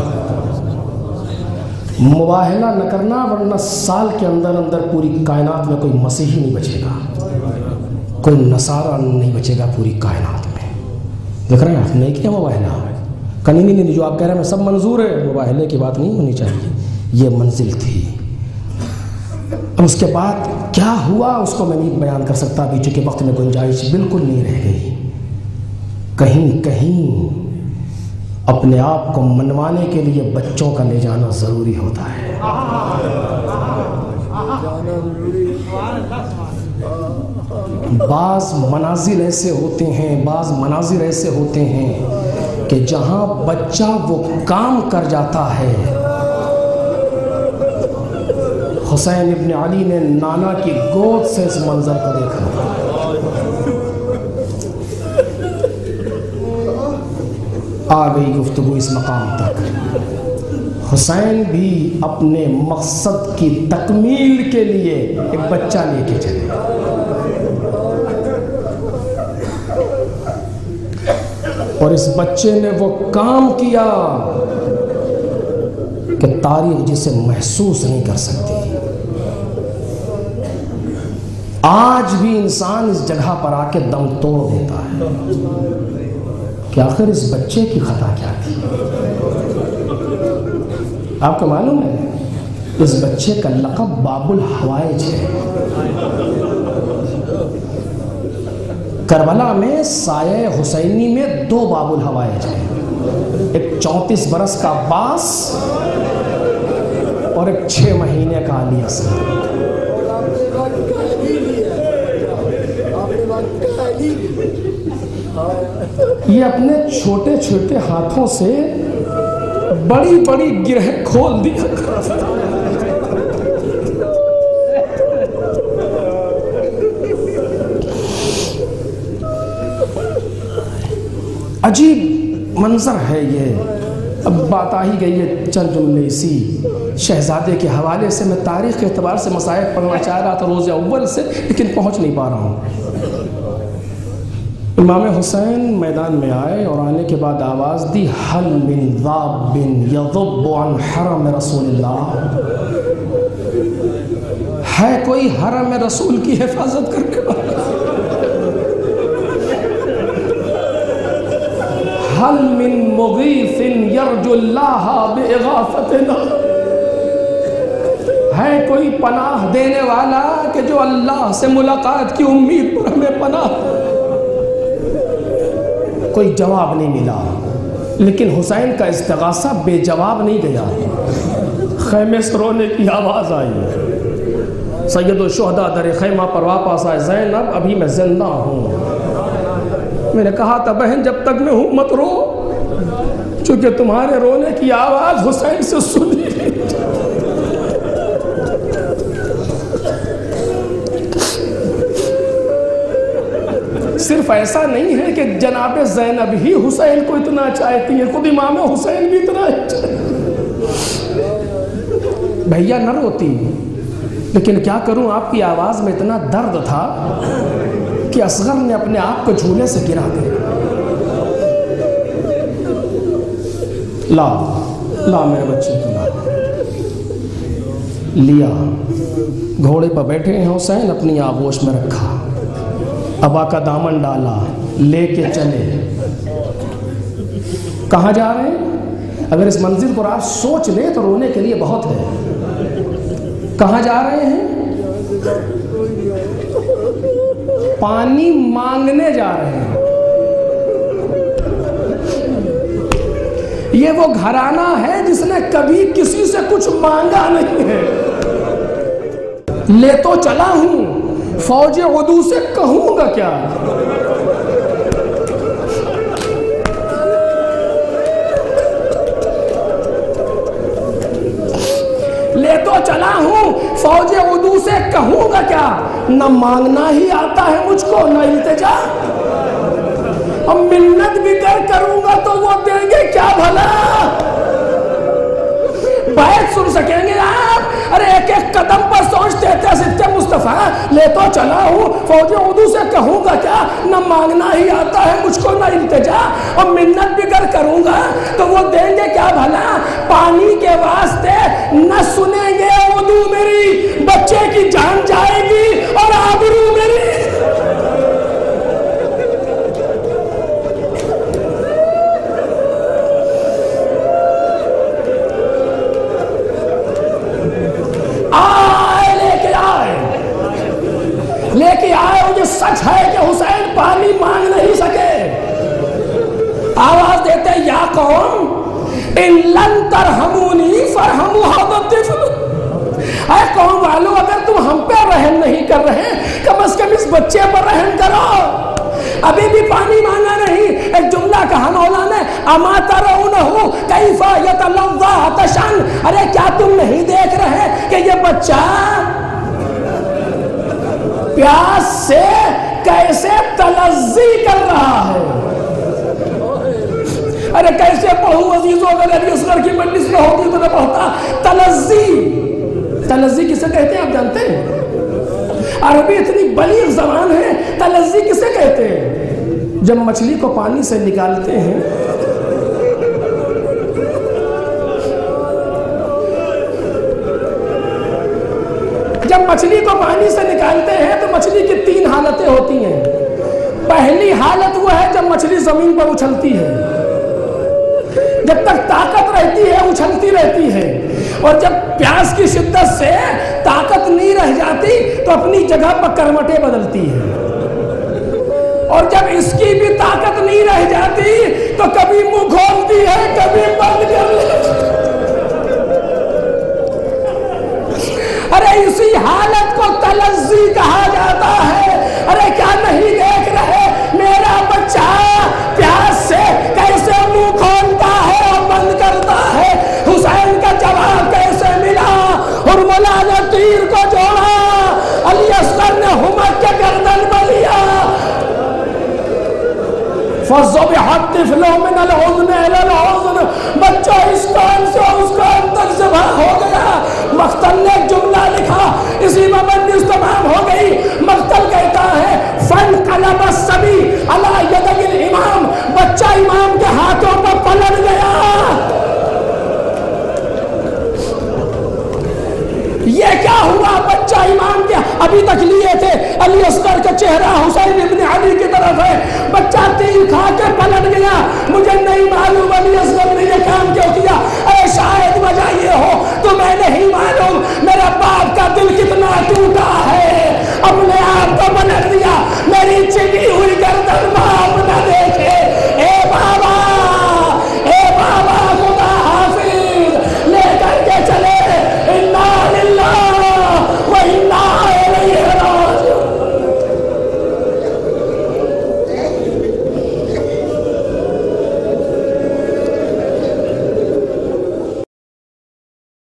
مباہلہ نہ کرنا ورنہ سال کے اندر اندر پوری کائنات میں کوئی مسیحی نہیں بچے گا، کوئی نصارہ نہیں بچے گا پوری کائنات میں۔ دیکھ رہے ہیں آپ نہیں کیا مباہلہ؟ کنی نہیں نہیں جو آپ کہہ رہے ہیں سب منظور ہے، مباہلے کی بات نہیں ہونی چاہیے، یہ منزل تھی۔ اب اس کے بعد کیا ہوا اس کو میں نہیں بیان کر سکتا ابھی، چونکہ وقت میں گنجائش بالکل نہیں رہ گئی۔ کہیں کہیں اپنے آپ کو منوانے کے لیے بچوں کا لے جانا ضروری ہوتا ہے۔ بعض مناظر ایسے ہوتے ہیں بعض مناظر ایسے ہوتے ہیں کہ جہاں بچہ وہ کام کر جاتا ہے۔ حسین ابن علی نے نانا کی گود سے اس منظر کو دیکھا۔ آ گئی گفتگو اس مقام تک، حسین بھی اپنے مقصد کی تکمیل کے لیے ایک بچہ لے کے چلے۔ اور اس بچے نے وہ کام کیا کہ تاریخ جسے محسوس نہیں کر سکتی۔ آج بھی انسان اس جگہ پر آ کے دم توڑ دیتا ہے کہ آخر اس بچے کی خطا کیا تھی۔ آپ کو معلوم ہے اس بچے کا لقب باب الحوائج ہے۔ کربلا میں سایہ حسینی میں دو باب الحوائج ہیں، ایک چونتیس برس کا عباس اور ایک چھ مہینے کا علی اصغر۔ یہ اپنے چھوٹے چھوٹے ہاتھوں سے بڑی بڑی گرہ کھول دیا کرتا تھا۔ عجیب منظر ہے یہ۔ اب بات آ ہی گئی ہے چند جملے اسی شہزادے کے حوالے سے۔ میں تاریخ کے اعتبار سے مصائب پڑھنا چاہ رہا تھا روز اول سے، لیکن پہنچ نہیں پا رہا ہوں۔ امام حسین میدان میں آئے اور آنے کے بعد آواز دی، حل من ذاب یضب عن حرم رسول اللہ، ہے کوئی حرم رسول کی حفاظت کر کے والا؟ حل من مغیث یرجو اللہ باغاثتنا، ہے کوئی پناہ دینے والا کہ جو اللہ سے ملاقات کی امید پر ہمیں پناہ۔ کوئی جواب نہیں ملا، لیکن حسین کا استغاثہ بے جواب نہیں گیا۔ خیمے سے رونے کی آواز آئی، سید الشہداء در خیمہ پر واپس آئے، زینب ابھی میں زندہ ہوں۔ میں نے کہا تھا بہن جب تک میں ہوں مت رو، چونکہ تمہارے رونے کی آواز حسین سے سنی۔ صرف ایسا نہیں ہے کہ جناب زینب ہی حسین کو اتنا چاہتی ہے، خود امام حسین بھی اتنا چاہتی۔ بھیا نہ روتی، لیکن کیا کروں آپ کی آواز میں اتنا درد تھا کہ اصغر نے اپنے آپ کو جھولے سے گرا دیا۔ لا لا میرے بچے کو لا لیا، گھوڑے پر بیٹھے ہیں حسین، اپنی آغوش میں رکھا، ابا کا دامن ڈالا، لے کے چلے۔ کہاں جا رہے ہیں؟ اگر اس منزل پر آپ سوچ لیں تو رونے کے لیے بہت ہے۔ کہاں جا رہے ہیں؟ پانی مانگنے جا رہے ہیں۔ یہ وہ گھرانہ ہے جس نے کبھی کسی سے کچھ مانگا نہیں ہے۔ لے تو چلا ہوں، فوج عدو سے کہوں گا کیا؟ لے تو چلا ہوں، فوج عدو سے کہوں گا کیا؟ نہ مانگنا ہی آتا ہے مجھ کو، نہ التجا، اور منت بھی کر کروں گا تو وہ دیں گے کیا بھلا؟ بیعت سن سکیں گے آپ؟ ارے ایک ایک قدم پر سوچتے تھے ستے مصطفیٰ لے تو چلا ہوں فوج اردو سے کہوں گا کیا، نہ مانگنا ہی آتا ہے مجھ کو نہ التجا، اور منت بھی گر کروں گا تو وہ دیں گے کیا بھلا، پانی کے واسطے نہ سنیں گے اردو میری، بچے کی جان جائے گی اور آبرو میری۔ آئے لے کے آئے لے کے آئے اور یہ سچ ہے کہ حسین پانی مانگ نہیں سکے، آواز دیتے یا قوم ان لن ترحمونی فرحموا ھذا الطفل، اے قوم والو اگر تم ہم پہ رحم نہیں کر رہے کم از کم اس بچے پر رحم کرو، ابھی بھی پانی مانگا نہیں۔ ایک جملہ کہا مولا نے اما ترونہ کیف یتلظی عطشا، ارے کیا تم نہیں دیکھ رہے کہ یہ بچہ پیاس سے کیسے تلظی کر رہا ہے، ارے کیسے پڑھوں عزیزوں، اگر علی اصغر کی مجلس میں ہوتی تو میں پڑھتا تلظی۔ تلظی کسے کہتے ہیں آپ جانتے ہیں؟ عربی اتنی بلیغ زبان ہے، تلظی کسے کہتے ہیں؟ جب مچھلی کو پانی سے نکالتے ہیں جب مچھلی کو پانی سے نکالتے ہیں تو مچھلی کی تین حالتیں ہوتی ہیں۔ پہلی حالت وہ ہے جب مچھلی زمین پر اچھلتی ہے، جب تک طاقت رہتی ہے اچھلتی رہتی ہے، اور جب پیاس کی شدت سے طاقت نہیں رہ جاتی تو اپنی جگہ پر کرمٹیں بدلتی ہے، اور جب اس کی بھی طاقت نہیں رہ جاتی تو کبھی منہ کھولتی ہے کبھی بند کر لیتی۔ ارے اسی حالت کو تلظی کہا جاتا ہے۔ ارے کیا نہیں دیکھ رہے میرا بچہ پیاس سے کیسے منہ کھولتا ہے اور بند کرتا ہے، حسین کا جواب کیسے ملا، اور مولا نے تیر کو جوڑا، علی اصغر نے ہمت کے گردن پر لیا، فَذُبِحَ الطِّفْلُ مِنَ الْحُزْنِ إِلَى الْحُزْنِ، بچہ اس کان سے اس کان تک ذبح ہو گیا۔ مقتل نے ایک جملہ لکھا، اسی میں مجلس تمام ہو گئی۔ مقتل کہتا ہے فَانْقَلَبَ الصَّبِيُّ عَلَى يَدَيِ الْإِمَامِ، بچہ امام کے ہاتھوں پر پلٹ گیا۔ یہ کیا ہوا؟ بچہ امام کے ابھی تک لیے تھے علی اصغر کا چہرہ حسین ابن علی کی طرف ہے، بچہ تیر کھا کے پلٹ گیا۔ مجھے نہیں معلوم علی اصغر نے یہ کام کیوں کیا، اے شاید وجہ یہ ہو